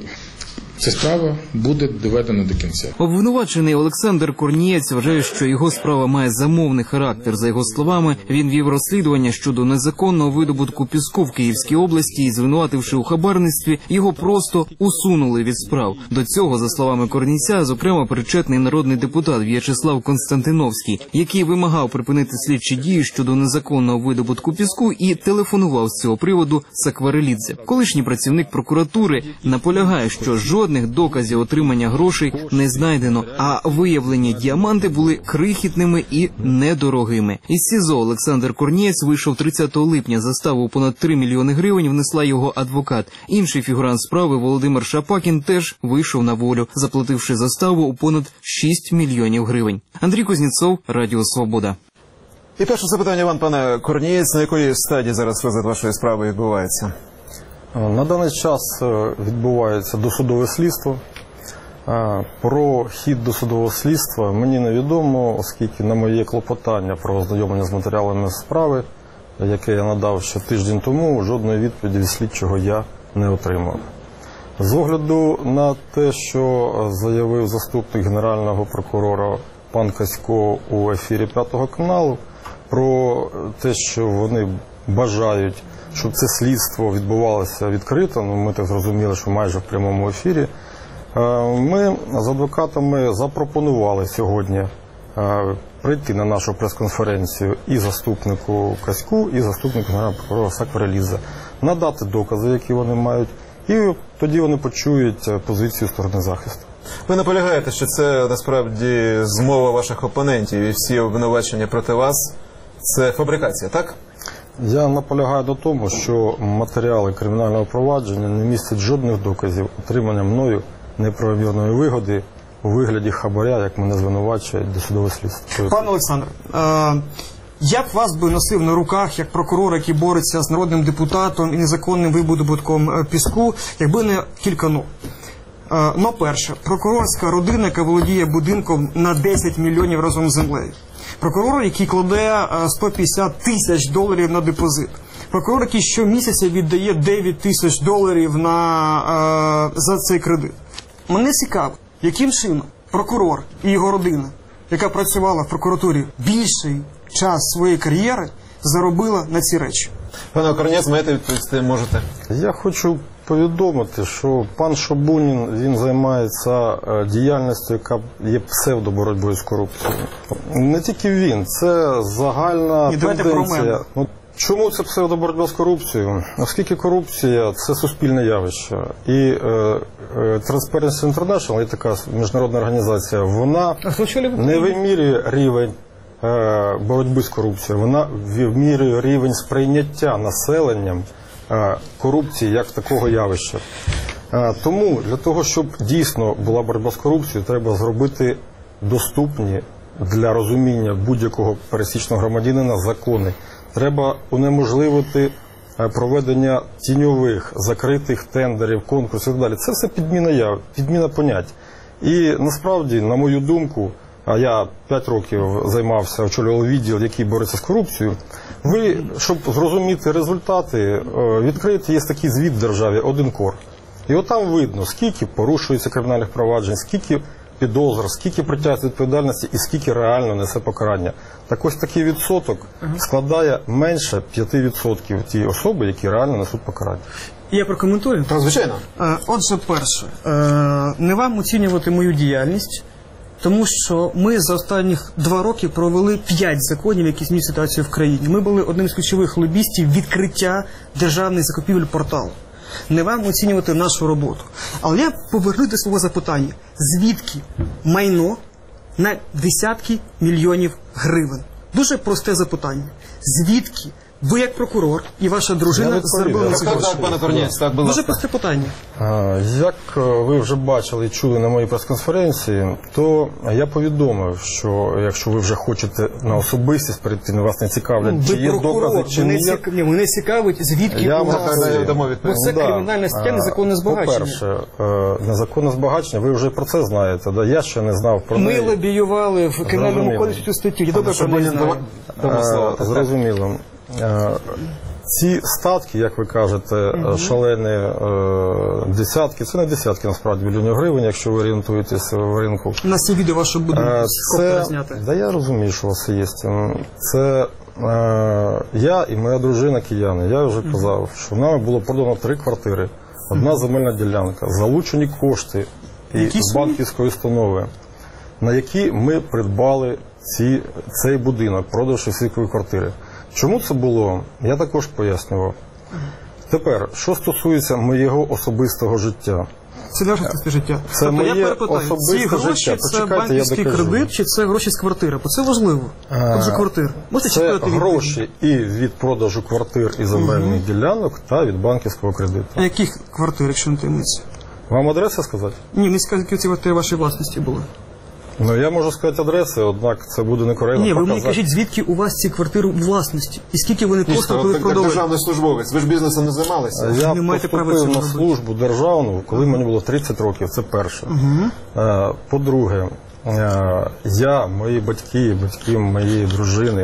ця справа буде доведена до кінця. Обвинувачений Олександр Корнієць вважає, що його справа має замовний характер. За його словами, він вів розслідування щодо незаконного видобутку піску в Київській області і, звинувативши у хабарництві, його просто усунули від справ. До цього, за словами Корнійця, зокрема причетний народний депутат В'ячеслав Константиновський, який вимагав припинити слідчі дії щодо незаконного видобутку піску і телефонував з цього приводу Сакварелідзе. Колишній працівник прокуратури наполягає, що жодних доказів отримання грошей не знайдено, а виявлені діаманти були крихітними і недорогими. Із СІЗО Олександр Корнієць вийшов тридцятого липня. Заставу у понад три мільйони гривень внесла його адвокат. Інший фігурант справи Володимир Шапакін теж вийшов на волю, заплативши заставу у понад шість мільйонів гривень. Андрій Кузнєцов, Радіо Свобода. І перше запитання вам, пане Корнієць, на якої стадії зараз розгляд вашої справи відбувається? На даний час відбувається досудове слідство. Про хід досудового слідства мені невідомо, оскільки на моє клопотання про ознайомлення з матеріалами справи, яке я надав ще тиждень тому, жодної відповіді від слідчого я не отримав. З огляду на те, що заявив заступник генерального прокурора пан Касько у ефірі П'ятого каналу, про те, що вони бажають, щоб це слідство відбувалося відкрито, ну, ми так зрозуміли, що майже в прямому ефірі, ми з адвокатами запропонували сьогодні прийти на нашу прес-конференцію і заступнику Каську, і заступнику генерального прокурора Сакварелідзе, надати докази, які вони мають, і тоді вони почують позицію сторони захисту. Ви наполягаєте, що це насправді змова ваших опонентів і всі обвинувачення проти вас – це фабрикація, так? Я наполягаю на тому, що матеріали кримінального провадження не містять жодних доказів отримання мною неправомірної вигоди у вигляді хабаря, як мене звинувачують досудове слідство. Пане Олександр, е я б вас би носив на руках як прокурор, який бореться з народним депутатом і незаконним видобутком піску, якби не кілька «но». Е но перше, прокурорська родина, яка володіє будинком на десять мільйонів разом з землею. Прокурор, який кладе сто п'ятдесят тисяч доларів на депозит. Прокурор, який щомісяця віддає дев'ять тисяч доларів на, е, за цей кредит. Мене цікаво, яким чином прокурор і його родина, яка працювала в прокуратурі більший час своєї кар'єри, заробила на ці речі. Пане Корнієць, маєте відповісти, можете? Я хочу повідомити, що пан Шабунін, він займається діяльністю, яка є псевдоборотьбою з корупцією. Не тільки він, це загальна тенденція. Ну, чому це псевдоборотьба з корупцією? Оскільки корупція – це суспільне явище. І е, е, Transparency International, є така міжнародна організація, вона не вимірює рівень боротьби з корупцією, вона вимірює рівень сприйняття населенням корупції як такого явища. Тому для того, щоб дійсно була боротьба з корупцією, треба зробити доступні для розуміння будь-якого пересічного громадянина закони. Треба унеможливити проведення тіньових, закритих тендерів, конкурсів і так далі. Це все підміна яв, підміна понять. І насправді, на мою думку, а я п'ять років займався, очолював відділ, який бореться з корупцією, ви, щоб зрозуміти результати, відкрити, є такий звіт в державі, один кор. І от там видно, скільки порушується кримінальних проваджень, скільки підозр, скільки притягується до відповідальності і скільки реально несе покарання. Так ось такий відсоток складає менше п'яти відсотків ті особи, які реально несуть покарання. Я прокоментую. Так, звичайно. Отже, перше, не вам оцінювати мою діяльність, тому що ми за останніх два роки провели п'ять законів, які змінюють ситуацію в країні. Ми були одним з ключових лобістів відкриття державних закупівель порталу. Не вам оцінювати нашу роботу. Але я поверну до свого запитання. Звідки майно на десятки мільйонів гривень? Дуже просте запитання. Звідки ви, як прокурор, і ваша дружина заробили ці гроші? Так, пане Корнієць, так, будь ласка. Дуже просте питання. Як ви вже бачили і чули на моїй прес-конференції, то я повідомив, що якщо ви вже хочете на особистість перейти, вас не цікавлять, чи є докази, чи не є. Ні, мене цікавить, звідки у вас. Бо це кримінальне стаття, незаконне збагачення. По-перше, незаконне збагачення, ви вже про це знаєте, я ще не знав про неї. Ми лобіювали в кримінальному кодексі цю статтю, я добре про неї знаю. Зрозуміло. Ці статки, як ви кажете, uh-huh. шалені е, десятки, це не десятки, насправді, мільйонів гривень, якщо ви орієнтуєтесь в ринку. У нас є відео ваше буде е, це, зняти. Да я розумію, що у вас є. Це е, я і моя дружина кияни. Я вже uh-huh. казав, що нами було продано три квартири, одна uh-huh. земельна ділянка, залучені кошти і з банківської установи, на які ми придбали ці, цей будинок, продавши всі квартири. Чому це було, я також пояснював. Тепер, що стосується моєго особистого життя. Це не ваше особисте життя. Це тобто, моє я перепитаю, особисте ці гроші життя. це банківський кредит чи це гроші з квартири? Бо це важливо. Отже, квартир. Можете це гроші і від продажу квартир і земельних угу. ділянок, та від банківського кредиту. А яких квартир, якщо не таємниця? Вам адреси сказати? Ні, не скажіть, які ці квартири вашої власності були. Ну, я можу сказати адреси, однак це буде некоректно. Ні, ви показати. мені кажіть, звідки у вас ці квартири у власності? І скільки вони коштують, коли продали? Державний службовець, ви ж бізнесом не займалися? Я поступив на службу державну, коли мені було тридцять років, це перше. Угу. По-друге, я, мої батьки, батьки моєї дружини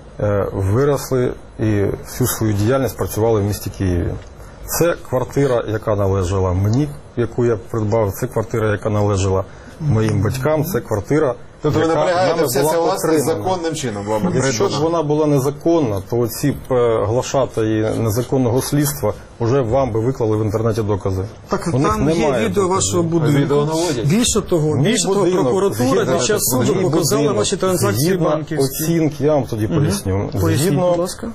виросли і всю свою діяльність працювали в місті Києві. Це квартира, яка належала мені, яку я придбав, це квартира, яка належала моїм батькам, це квартира, тобто ви наполягаєте, все це власне законним чином була придбана? Якщо ж вона була незаконна, то ці глашатаї незаконного слідства вже вам би виклали в інтернеті докази. Так, у там є відео вашого будинку. Відео наводять. Більше того, більше того, прокуратура під час суду показала ваші транзакції банківські. Оцінки, я вам тоді поясню. Угу. Поясніть, будь ласка.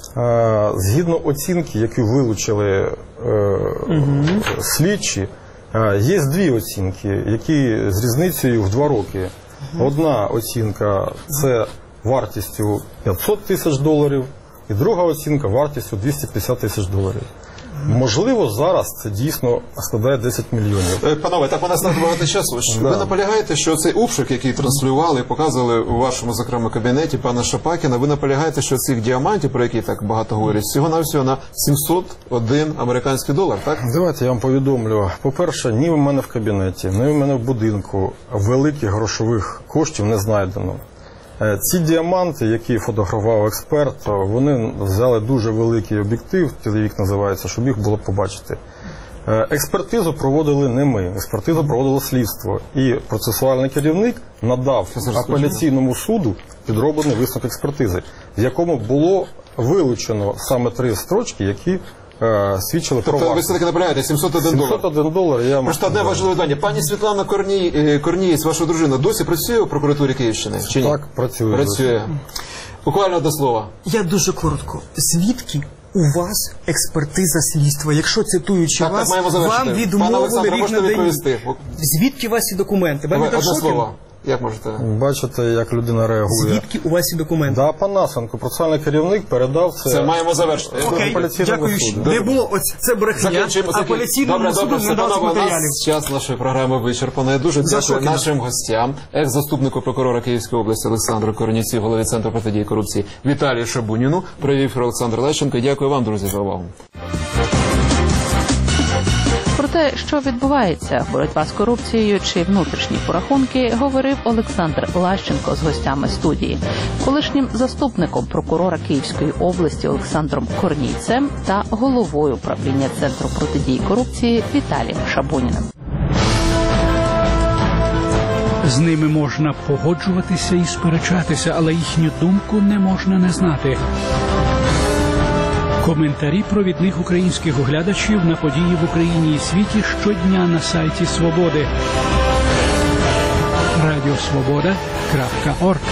Згідно оцінки, які вилучили е, угу. слідчі, є дві оцінки, які з різницею в два роки. Одна оцінка – це вартістю п'ятсот тисяч доларів, і друга оцінка – вартістю двісті п'ятдесят тисяч доларів. Можливо, зараз це дійсно складає десять мільйонів. Панове, так у нас набагато часу. Да. Ви наполягаєте, що цей обшук, який транслювали, показували у вашому, зокрема, кабінеті пана Шапакіна, ви наполягаєте, що цих діамантів, про які так багато говорять, всього-навсього на сімсот один американський долар, так? Давайте я вам повідомлю. По-перше, ні в мене в кабінеті, ні в мене в будинку великих грошових коштів не знайдено. Ці діаманти, які фотографував експерт, вони взяли дуже великий об'єктив, телевік називається, щоб їх було побачити. Експертизу проводили не ми, експертизу проводило слідство. І процесуальний керівник надав апеляційному суду підроблений висновок експертизи, в якому було вилучено саме три строчки, які е, свідчили тобто, про вартість. Ви все-таки наполягаєте сімсот один долар? сімсот один долар. Я просто одне важливе питання. Пані Світлана Корні... Корнієць, ваша дружина, досі працює у прокуратурі Київщини? Чи ні? Так, працює. Працює. Буквально до слова. Я дуже коротко. Звідки у вас експертиза слідства? Якщо, цитуючи так, вас, так, вам відмовили рік на день. Звідки у вас ці документи? Вам одне слово. Як можете? Бачите, як людина реагує. Звідки у вас ці документи? Да, пан Насенко, процесуальний керівник передав це. Це маємо завершити. Окей, дякую. Не було, ось це брехня. Апеляційному суду не дав матеріалів. Час нашої програми вичерпано. Я дуже дякую нашим гостям, екс-заступнику прокурора Київської області Олександру Корнієцю, голові Центру протидії корупції Віталію Шабуніну, провів Олександр Лещенко. Дякую вам, друзі, за увагу. Про те, що відбувається, боротьба з корупцією чи внутрішні порахунки, говорив Олександр Лащенко з гостями студії, колишнім заступником прокурора Київської області Олександром Корнійцем та головою управління Центру протидії корупції Віталієм Шабуніним. З ними можна погоджуватися і сперечатися, але їхню думку не можна не знати. Коментарі провідних українських оглядачів на події в Україні і світі щодня на сайті Свободи. радіосвобода крапка орг.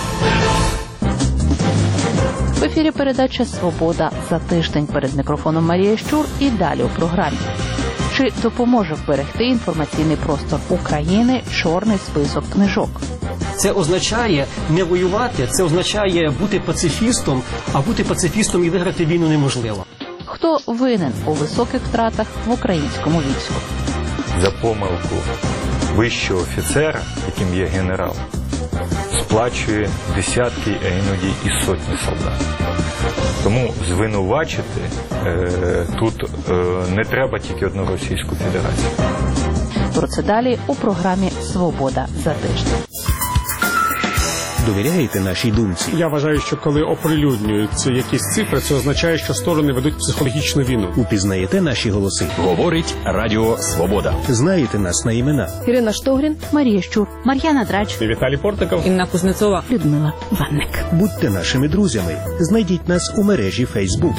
В ефірі передача «Свобода» за тиждень. Перед мікрофоном Марія Щур і далі у програмі. Чи допоможе вберегти інформаційний простор України чорний список книжок? Це означає не воювати, це означає бути пацифістом, а бути пацифістом і виграти війну неможливо. Хто винен у високих втратах в українському війську? За помилку вищого офіцера, яким є генерал, сплачує десятки, а іноді і сотні солдат. Тому звинувачити е, тут е, не треба тільки одну Російську Федерацію. Про це далі у програмі «Свобода» за тиждень. Довіряєте нашій думці? Я вважаю, що коли оприлюднюються якісь цифри, це означає, що сторони ведуть психологічну війну. Упізнаєте наші голоси? Говорить Радіо Свобода. Знаєте нас на імена? Ірина Штогрін, Марія Щур, Мар'яна Драч, Віталій Портников, Інна Кузнецова, Людмила Ванник. Будьте нашими друзями. Знайдіть нас у мережі Фейсбук.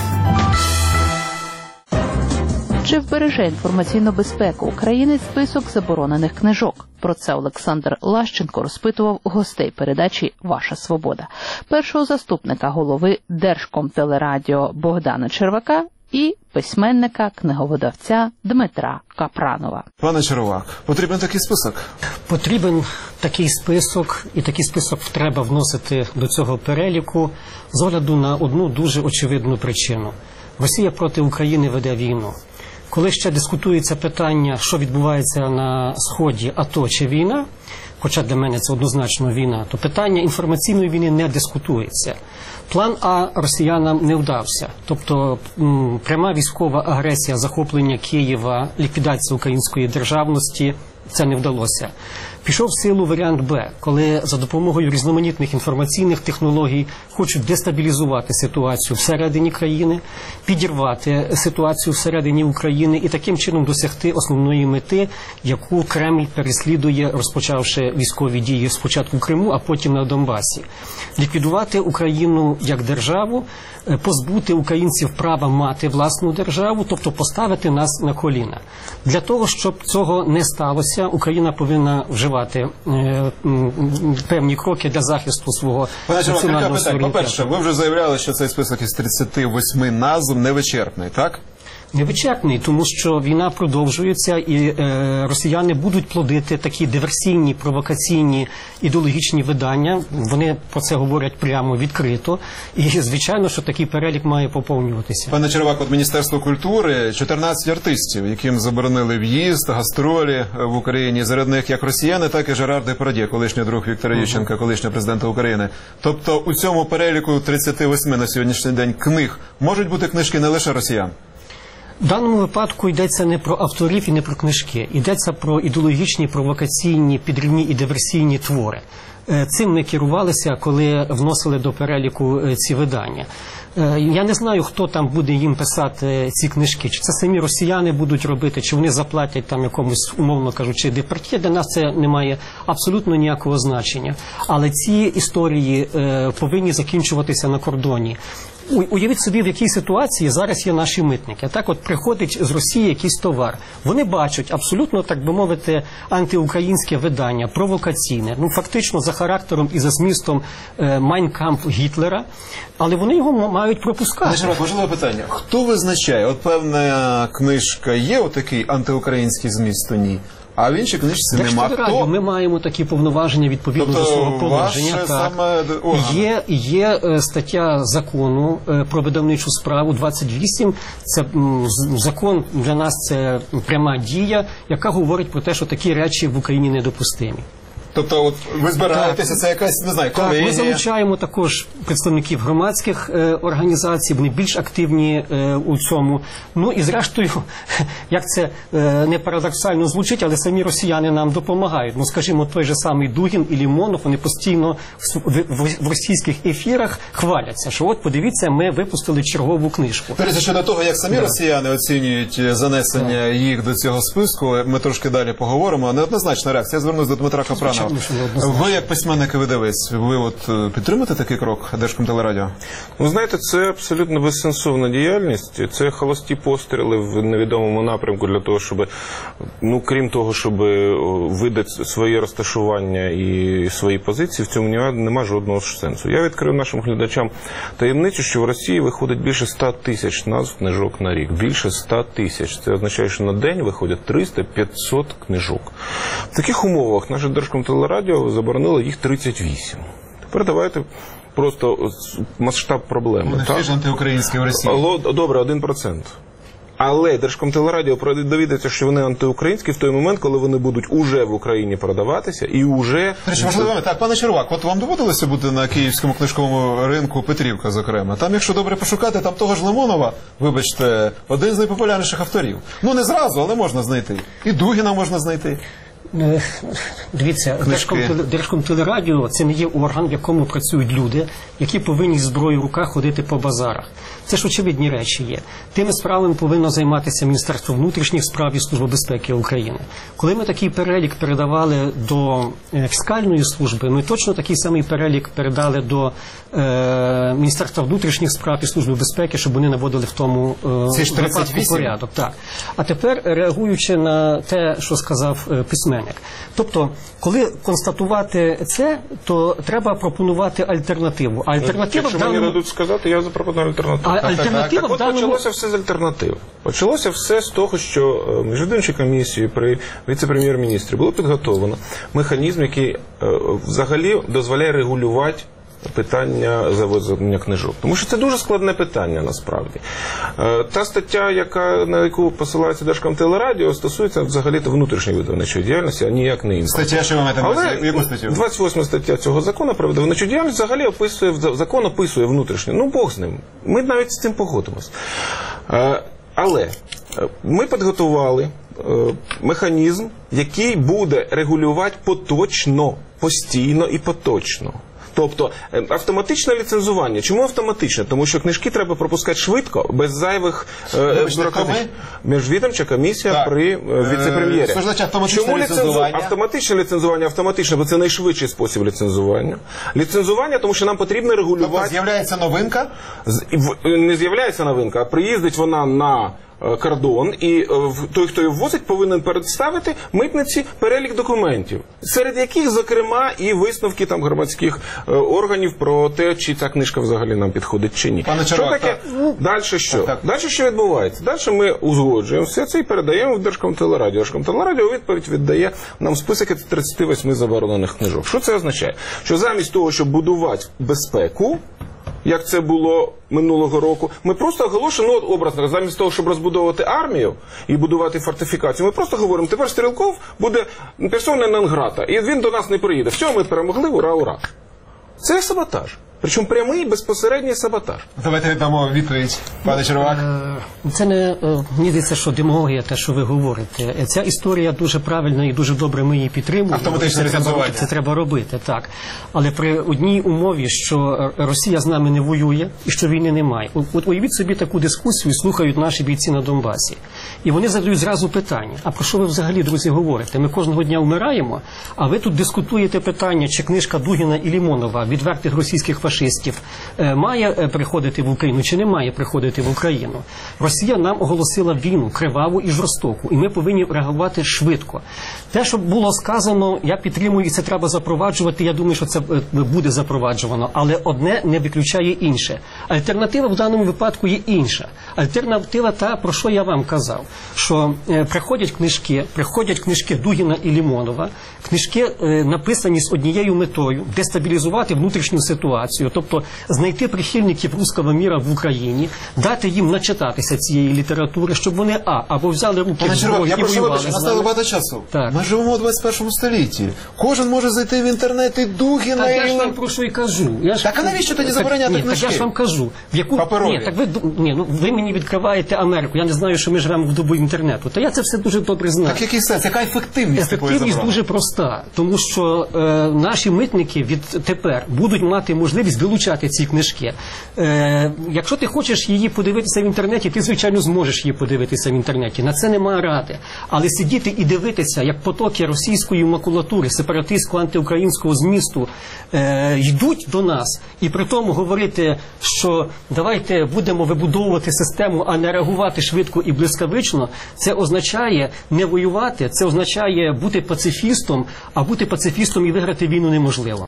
Чи вбереже інформаційну безпеку України список заборонених книжок? Про це Олександр Лащенко розпитував гостей передачі «Ваша Свобода», першого заступника голови Держкомтелерадіо Богдана Червака і письменника, книговидавця Дмитра Капранова. Пане Червак, потрібен такий список? Потрібен такий список, і такий список треба вносити до цього переліку з огляду на одну дуже очевидну причину. Росія проти України веде війну. Коли ще дискутується питання, що відбувається на Сході, АТО чи війна, хоча для мене це однозначно війна, то питання інформаційної війни не дискутується. План А росіянам не вдався. Тобто м, пряма військова агресія, захоплення Києва, ліквідація української державності – це не вдалося. Пішов в силу варіант Б, коли за допомогою різноманітних інформаційних технологій хочуть дестабілізувати ситуацію всередині країни, підірвати ситуацію всередині України і таким чином досягти основної мети, яку Кремль переслідує, розпочавши військові дії спочатку в Криму, а потім на Донбасі. Ліквідувати Україну як державу, позбути українців права мати власну державу, тобто поставити нас на коліна. Для того, щоб цього не сталося, Україна повинна вживати е, м, певні кроки для захисту свого національного суверенітету. По-перше, ви вже заявляли, що цей список із тридцяти восьми назв невичерпний, так? Невичерпний, тому що війна продовжується і е, росіяни будуть плодити такі диверсійні, провокаційні, ідеологічні видання. Вони про це говорять прямо, відкрито. І, звичайно, що такий перелік має поповнюватися. Пане Червак, от Міністерство культури, чотирнадцять артистів, яким заборонили в'їзд, гастролі в Україні, серед них як росіяни, так і Жерар Депардє, колишній друг Віктора Ющенка, колишнього президента України. Тобто у цьому переліку тридцяти восьми на сьогоднішній день книг можуть бути книжки не лише росіян? В даному випадку йдеться не про авторів і не про книжки. Йдеться про ідеологічні, провокаційні, підривні і диверсійні твори. Цим ми керувалися, коли вносили до переліку ці видання. Я не знаю, хто там буде їм писати ці книжки. Чи це самі росіяни будуть робити, чи вони заплатять там якомусь, умовно кажучи, Депардє. Для нас це не має абсолютно ніякого значення. Але ці історії повинні закінчуватися на кордоні. Уявіть собі, в якій ситуації зараз є наші митники. Так от приходить з Росії якийсь товар. Вони бачать абсолютно, так би мовити, антиукраїнське видання, провокаційне. Ну, фактично за характером і за змістом «Майн кампф» Гітлера. Але вони його мають пропускати. Пане, важливе питання. Хто визначає? От певна книжка є отакий антиукраїнський зміст у ній? А в іншій книжці нема хто? Ми маємо такі повноваження відповідно тобто, до свого положення. Так. Саме... Є, є стаття закону про видавничу справу двадцять вісім. Це м, закон для нас це пряма дія, яка говорить про те, що такі речі в Україні недопустимі. Тобто, от ви збираєтеся, це якась, не знаю, колегія? Так, ми залучаємо також представників громадських е, організацій, вони більш активні е, у цьому. Ну і зрештою, як це е, не парадоксально звучить, але самі росіяни нам допомагають. Ну, скажімо, той же самий Дугін і Лімонов, вони постійно в, в, в російських ефірах хваляться, що от, подивіться, ми випустили чергову книжку. Перед щодо того, як самі да. росіяни оцінюють занесення да. їх до цього списку, ми трошки далі поговоримо. Неоднозначна реакція. Я звернусь до Дмитра Капранова. Зрозуміло. Ви як письменник і видавець, ви от е, підтримуєте такий крок Держкомтелерадіо? Ви знаєте, це абсолютно безсенсовна діяльність. Це холості постріли в невідомому напрямку для того, щоб, ну, крім того, щоб видати своє розташування і свої позиції, в цьому немає жодного сенсу. Я відкрив нашим глядачам таємницю, що в Росії виходить більше ста тисяч назв книжок на рік. Більше ста тисяч. Це означає, що на день виходять триста-п'ятсот книжок. В таких умовах наше Держкомтелерадіо заборонило їх тридцять вісім. Тепер давайте просто масштаб проблеми. Вони теж антиукраїнські в Росії. Добре, один процент. Але Держкомтелерадіо довідеться, що вони антиукраїнські в той момент, коли вони будуть уже в Україні продаватися і уже... Речі, важливо, так, пане Червак, от вам доводилося бути на київському книжковому ринку Петрівка, зокрема. Там, якщо добре пошукати, там того ж Лимонова, вибачте, один з найпопулярніших авторів. Ну, не зразу, але можна знайти. І Дугіна можна знайти. Дивіться, Держкомтелерадіо – це не є орган, в якому працюють люди, які повинні з зброєю в руках ходити по базарах. Це ж очевидні речі є. Тими справами повинно займатися Міністерство внутрішніх справ і Служба безпеки України. Коли ми такий перелік передавали до фіскальної служби, ми точно такий самий перелік передали до е, Міністерства внутрішніх справ і Служби безпеки, щоб вони наводили в тому е, випадку порядок. Так. А тепер, реагуючи на те, що сказав е, письменник, тобто, коли констатувати це, то треба пропонувати альтернативу. А альтернатива Якщо в даному... мені дадуть сказати, я запропоную альтернативу. А альтернатива так, так, в даному... от почалося все з альтернатив. Почалося все з того, що міжвідомчою комісією при віце-прем'єр-міністрі було підготовлено механізм, який взагалі дозволяє регулювати питання завезення книжок. Тому що це дуже складне питання, насправді. Та стаття, яка, на яку посилається Держкомтелерадіо, стосується взагалі-то внутрішньої видавничої діяльності, а ніяк не іншої. Стаття, що ви маєте на увазі? Яку статтю? двадцять восьма стаття цього закону про видавничу діяльність взагалі описує, закон описує внутрішню. Ну, Бог з ним. Ми навіть з цим погодимось. Але ми підготували механізм, який буде регулювати поточно, постійно і поточно. Тобто автоматичне ліцензування. Чому автоматичне? Тому що книжки треба пропускати швидко, без зайвих бюрократичних. Міжвідомча комісія так. при віце-прем'єрі. Е, Чому ліцензування? Автоматичне ліцензування, автоматичне, бо це найшвидший спосіб ліцензування. Ліцензування, тому що нам потрібно регулювати... Тобто з'являється новинка? Не з'являється новинка, а приїздить вона на кордон, і той, хто її ввозить, повинен представити митниці перелік документів, серед яких, зокрема, і висновки там громадських органів про те, чи ця книжка взагалі нам підходить, чи ні. Пане що Червак, таке? Далі що? Так, так. Далі що відбувається? Далі ми узгоджуємо все це і передаємо в Держкомтелерадіо. Держкомтелерадіо у відповідь віддає нам список тридцяти восьми заборонених книжок. Що це означає? Що замість того, щоб будувати безпеку, як це було минулого року, ми просто оголошуємо, ну, образно, замість того, щоб розбудовувати армію і будувати фортифікацію, ми просто говоримо, тепер Стрілков буде персона нон-грата, і він до нас не приїде. Все, ми перемогли, ура, ура. Це саботаж. Причому прямий, безпосередній саботаж. Давайте віддамо відповідь, пане Червак. Це не, мені здається, що демагогія, те, що ви говорите. Ця історія дуже правильна і дуже добре ми її підтримуємо. Автоматичне ліцензування. Це треба робити, так. Але при одній умові, що Росія з нами не воює і що війни немає. От уявіть собі таку дискусію, слухають наші бійці на Донбасі. І вони задають зразу питання, а про що ви взагалі, друзі, говорите? Ми кожного дня вмираємо, а ви тут дискутуєте питання, чи книжка Дугіна і Лімонова, відвертих російських фашистів, має приходити в Україну чи не має приходити в Україну. Росія нам оголосила війну, криваву і жорстоку, і ми повинні реагувати швидко. Те, що було сказано, я підтримую, і це треба запроваджувати, я думаю, що це буде запроваджувано, але одне не виключає інше. Альтернатива в даному випадку є інша. Альтернатива та, про що я вам казав, що е, приходять книжки, приходять книжки Дугіна і Лімонова, книжки е, написані з однією метою – дестабілізувати внутрішню ситуацію, тобто знайти прихильників руського міра в Україні, дати їм начитатися цієї літератури, щоб вони, а, або взяли руки в зброю і воювали з нами. Настало багато часу. Так. Ми живемо у двадцять першому столітті. Кожен може зайти в інтернет і Дугіна. Так я ж вам про що і кажу. Я ж... Так а навіщо тоді забороняти книжки? Так я ж вам кажу. В яку... Ні, так ви, ні, ну, ви мені відкриваєте Америку. Я не знаю, що ми живемо в добу інтернету. Та я це все дуже добре знаю. Так який сенс? Яка ефективність такої заборони? Ефективність дуже проста. Тому що е, наші митники відтепер будуть мати можливість можливість вилучати ці книжки. Е, якщо ти хочеш її подивитися в інтернеті, ти, звичайно, зможеш її подивитися в інтернеті. На це немає ради. Але сидіти і дивитися, як потоки російської макулатури, сепаратистського антиукраїнського змісту е, йдуть до нас, і при тому говорити, що давайте будемо вибудовувати систему, а не реагувати швидко і блискавично, це означає не воювати, це означає бути пацифістом, а бути пацифістом і виграти війну неможливо.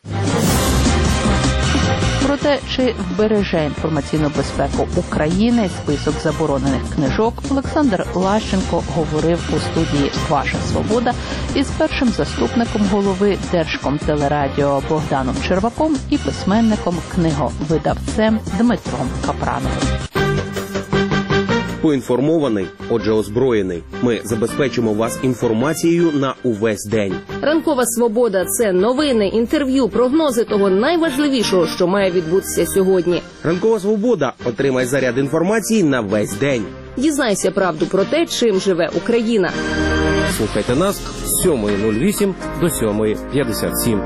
Про те, чи вбереже інформаційну безпеку України список заборонених книжок, Олександр Лащенко говорив у студії «Ваша свобода» із першим заступником голови Держкомтелерадіо Богданом Черваком і письменником, книговидавцем Дмитром Капрановим. Поінформований, отже озброєний. Ми забезпечимо вас інформацією на увесь день. Ранкова свобода – це новини, інтерв'ю, прогнози того найважливішого, що має відбутися сьогодні. Ранкова свобода. Отримай заряд інформації на весь день. Дізнайся правду про те, чим живе Україна. Слухайте нас з сьомої нуль вісім до сьомої п'ятдесят сім.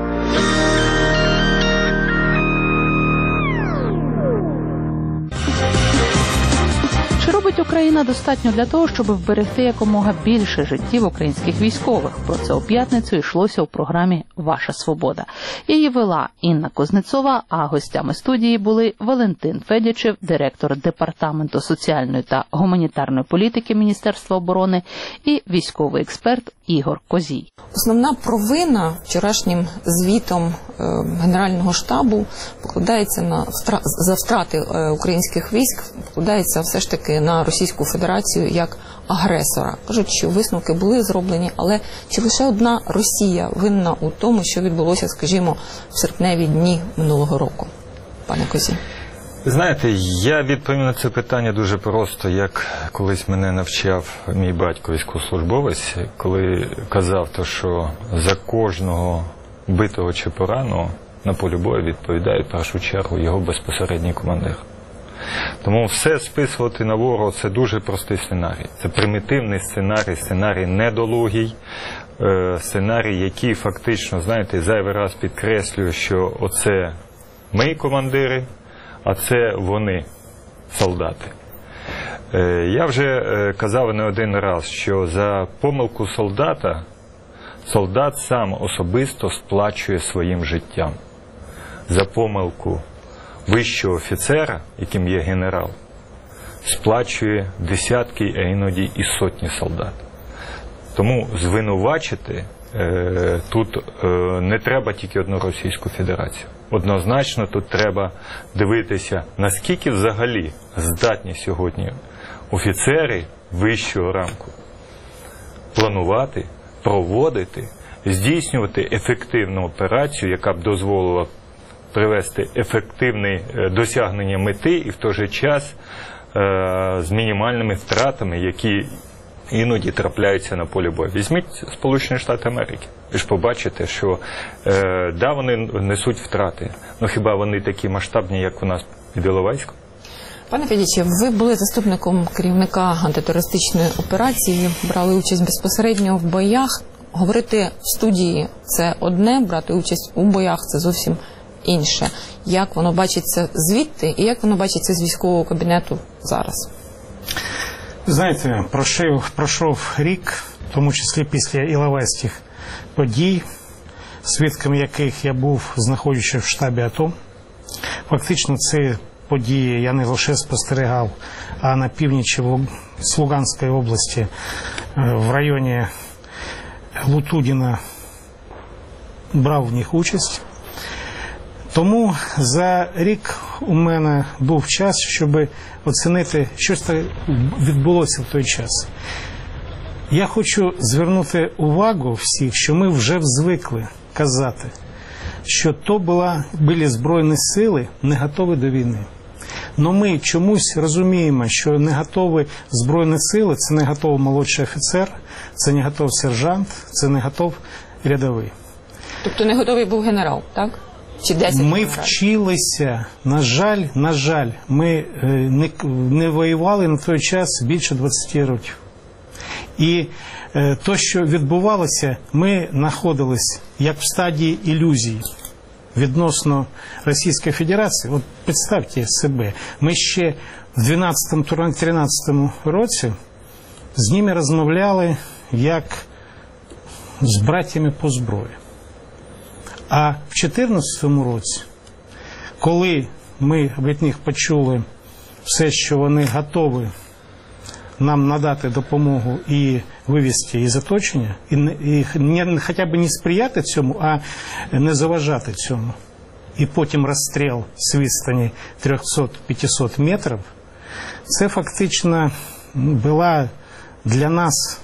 Чи робить Україна достатньо для того, щоб вберегти якомога більше життів українських військових? Про це у п'ятницю йшлося у програмі «Ваша свобода». Її вела Інна Кузнецова, а гостями студії були Валентин Федячев, директор Департаменту соціальної та гуманітарної політики Міністерства оборони, і військовий експерт Ігор Козій. Основна провина вчорашнім звітом е, Генерального штабу покладається на втра... за втрати е, українських військ, покладається все ж таки на Російську Федерацію як агресора. Кажуть, що висновки були зроблені, але чи лише одна Росія винна у тому, що відбулося, скажімо, в серпневі дні минулого року? Пане Козій. Знаєте, я відповім на це питання дуже просто, як колись мене навчав мій батько військовослужбовець, коли казав, то, що за кожного битого чи пораненого на полі бою відповідає в першу чергу його безпосередній командир. Тому все списувати на ворога – це дуже простий сценарій. Це примітивний сценарій, сценарій недолугий, сценарій, який фактично, знаєте, зайвий раз підкреслює, що оце ми командири, а це вони, солдати. Я вже казав не один раз, що за помилку солдата, солдат сам особисто сплачує своїм життям. За помилку вищого офіцера, яким є генерал, сплачує десятки, а іноді і сотні солдат. Тому звинувачити е, тут е, не треба тільки одну Російську Федерацію. Однозначно тут треба дивитися, наскільки взагалі здатні сьогодні офіцери вищого ранку планувати, проводити, здійснювати ефективну операцію, яка б дозволила привести ефективне досягнення мети і в той же час е, з мінімальними втратами, які іноді трапляються на полі бою. Візьміть Сполучені Штати Америки. Ви ж побачите, що е, да, вони несуть втрати, але хіба вони такі масштабні, як у нас під Іловайськом? Пане Федічев, ви були заступником керівника антитерористичної операції, брали участь безпосередньо в боях. Говорити в студії – це одне, брати участь у боях – це зовсім інше. Як воно бачиться звідти і як воно бачиться з військового кабінету зараз? Знаєте, пройшов, пройшов рік, в тому числі після іловайських подій, свідком яких я був, знаходячись в штабі АТО. Фактично ці події я не лише спостерігав, а на північі Луганської області, в районі Лутудіна брав в них участь. Тому за рік у мене був час, щоб оцінити, що відбулося в той час. Я хочу звернути увагу всіх, що ми вже звикли казати, що то була, були Збройні сили, не готові до війни. Но ми чомусь розуміємо, що не готові Збройні сили – це не готовий молодший офіцер, це не готовий сержант, це не готовий рядовий. Тобто не готовий був генерал, так? Чи десять ми генералів? Вчилися, на жаль, на жаль, ми не, не воювали на той час більше двадцяти років. І те, що відбувалося, ми знаходились як в стадії ілюзії. відносно Російської Федерації, от представте себе, ми ще в дванадцятому-тринадцятому році з ними розмовляли як з братями по зброї. А в чотирнадцятому році, коли ми від них почули все, що вони готові нам надати допомогу і вивести із оточення, і, і не, хоча б не сприяти цьому, а не заважати цьому, і потім розстріл з відстані триста-п'ятсот метрів, це фактично була для нас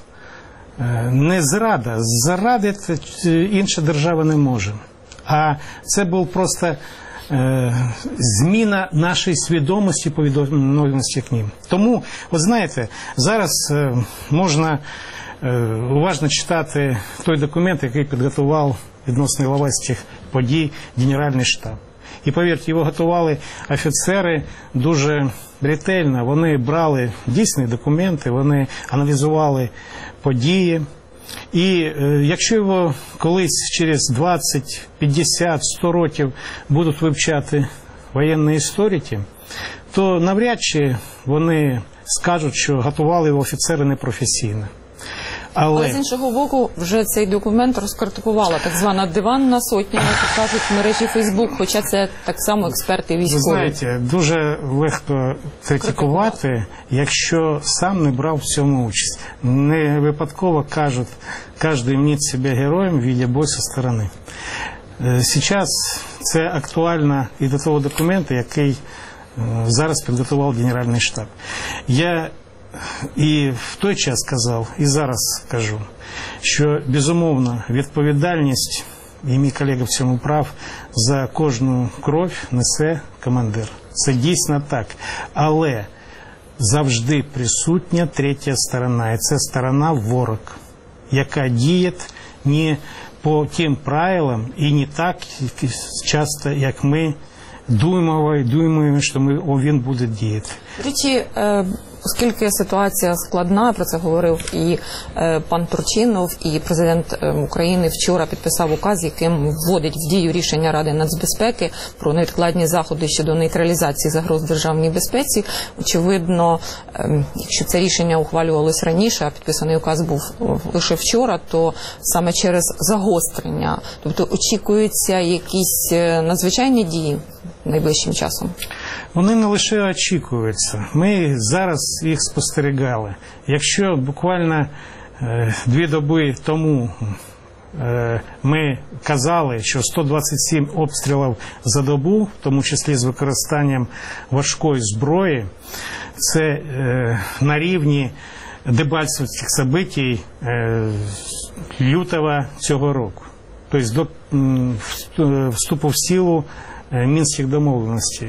не зрада. Зрадити інша держава не може. А це був просто е, зміна нашої свідомості по відношенню к ним. Тому, от знаєте, зараз е, можна е, уважно читати той документ, який підготував відносно Іловайських подій Генеральний штаб. І, повірте, його готували офіцери дуже ретельно. Вони брали дійсні документи, вони аналізували події. І е, якщо його колись через двадцять, п'ятдесят, сто років будуть вивчати воєнні історики, то навряд чи вони скажуть, що готували його офіцери непрофесійно. Але... Але з іншого боку, вже цей документ розкритикувала так звана диванна сотня, як кажуть в мережі Фейсбук, хоча це так само експерти військові. Ви знаєте, дуже легко критикувати, якщо сам не брав в цьому участь. Не випадково кажуть, кожен мнить себе героєм, видя бой зі сторони. Зараз це актуально і до того документу, який зараз підготував Генеральний штаб. Я і в той час казав, і зараз кажу, що, безумовно, відповідальність, і мій колега в цьому прав, за кожну кров несе командир. Це дійсно так. Але завжди присутня третя сторона, і це сторона ворог, яка діє не по тим правилам і не так часто, як ми думаємо, думаємо, що ми, о, він буде діяти. Речі, оскільки ситуація складна, про це говорив і е, пан Турчинов, і президент е, України вчора підписав указ, яким вводить в дію рішення Ради нацбезпеки про невідкладні заходи щодо нейтралізації загроз державній безпеці. Очевидно, е, якщо це рішення ухвалювалось раніше, а підписаний указ був лише вчора, то саме через загострення, тобто очікуються якісь надзвичайні дії найближчим часом? Вони не лише очікуються. Ми зараз їх спостерігали. Якщо буквально е, дві доби тому е, ми казали, що сто двадцять сім обстрілів за добу, в тому числі з використанням важкої зброї, це е, на рівні дебальцевських событий е, лютого цього року. Тобто до вступу в силу Мінських домовленостей.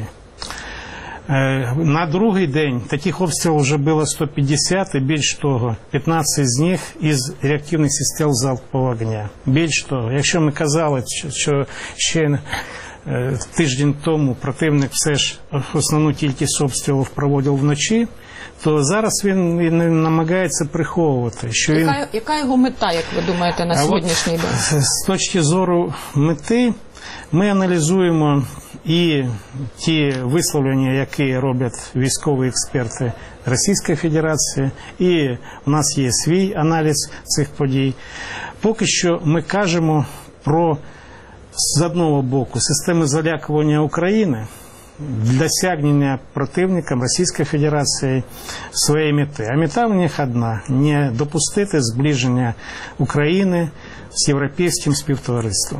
На другий день таких обстрілів вже було сто п'ятдесят, і більш того, п'ятнадцять з них із реактивних систем залпового вогня. Більш того, якщо ми казали, що ще тиждень тому противник все ж основну кількість обстрілів проводив вночі, то зараз він, він намагається приховувати. Що яка, він... яка його мета, як ви думаєте, на сьогоднішній день? З точки зору мети, ми аналізуємо і ті висловлення, які роблять військові експерти Російської Федерації, і у нас є свій аналіз цих подій. Поки що ми кажемо про, з одного боку, системи залякування України для досягнення противникам Російської Федерації своєї мети. А мета в них одна – не допустити зближення України з європейським співтовариством.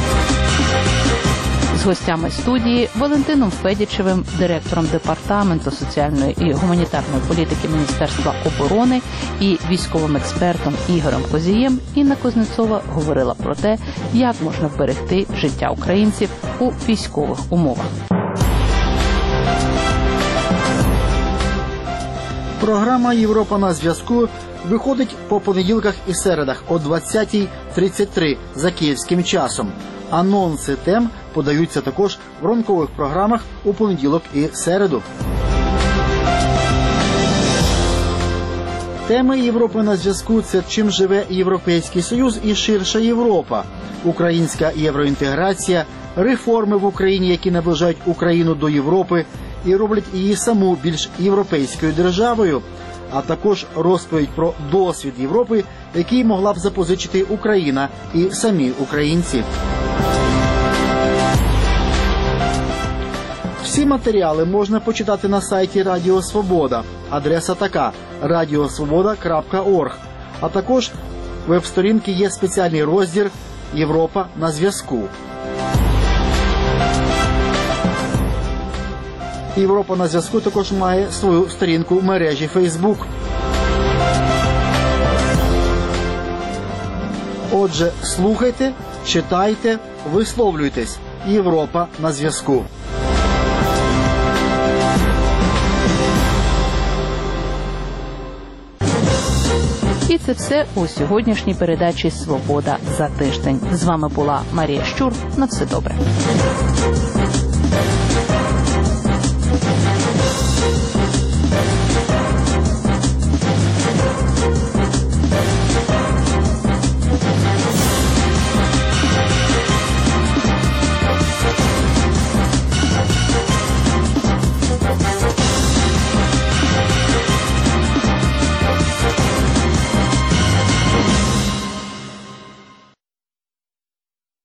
З гостями студії Валентином Федічевим, директором Департаменту соціальної і гуманітарної політики Міністерства оборони, і військовим експертом Ігорем Козієм Інна Кузнецова говорила про те, як можна вберегти життя українців у військових умовах. Програма «Європа на зв'язку» виходить по понеділках і середах о двадцятій тридцять три за київським часом. Анонси тем подаються також в ранкових програмах у понеділок і середу. Теми «Європи на зв'язку» – це чим живе Європейський Союз і ширша Європа, українська євроінтеграція, реформи в Україні, які наближають Україну до Європи і роблять її саму більш європейською державою, а також розповідь про досвід Європи, який могла б запозичити Україна і самі українці. Всі матеріали можна почитати на сайті Радіо Свобода. Адреса така – радіосвобода крапка орг. А також веб-сторінки є спеціальний розділ «Європа на зв'язку». «Європа на зв'язку» також має свою сторінку в мережі Facebook. Отже, слухайте, читайте, висловлюйтесь. «Європа на зв'язку». І це все у сьогоднішній передачі «Свобода за тиждень». З вами була Марія Щур. На все добре.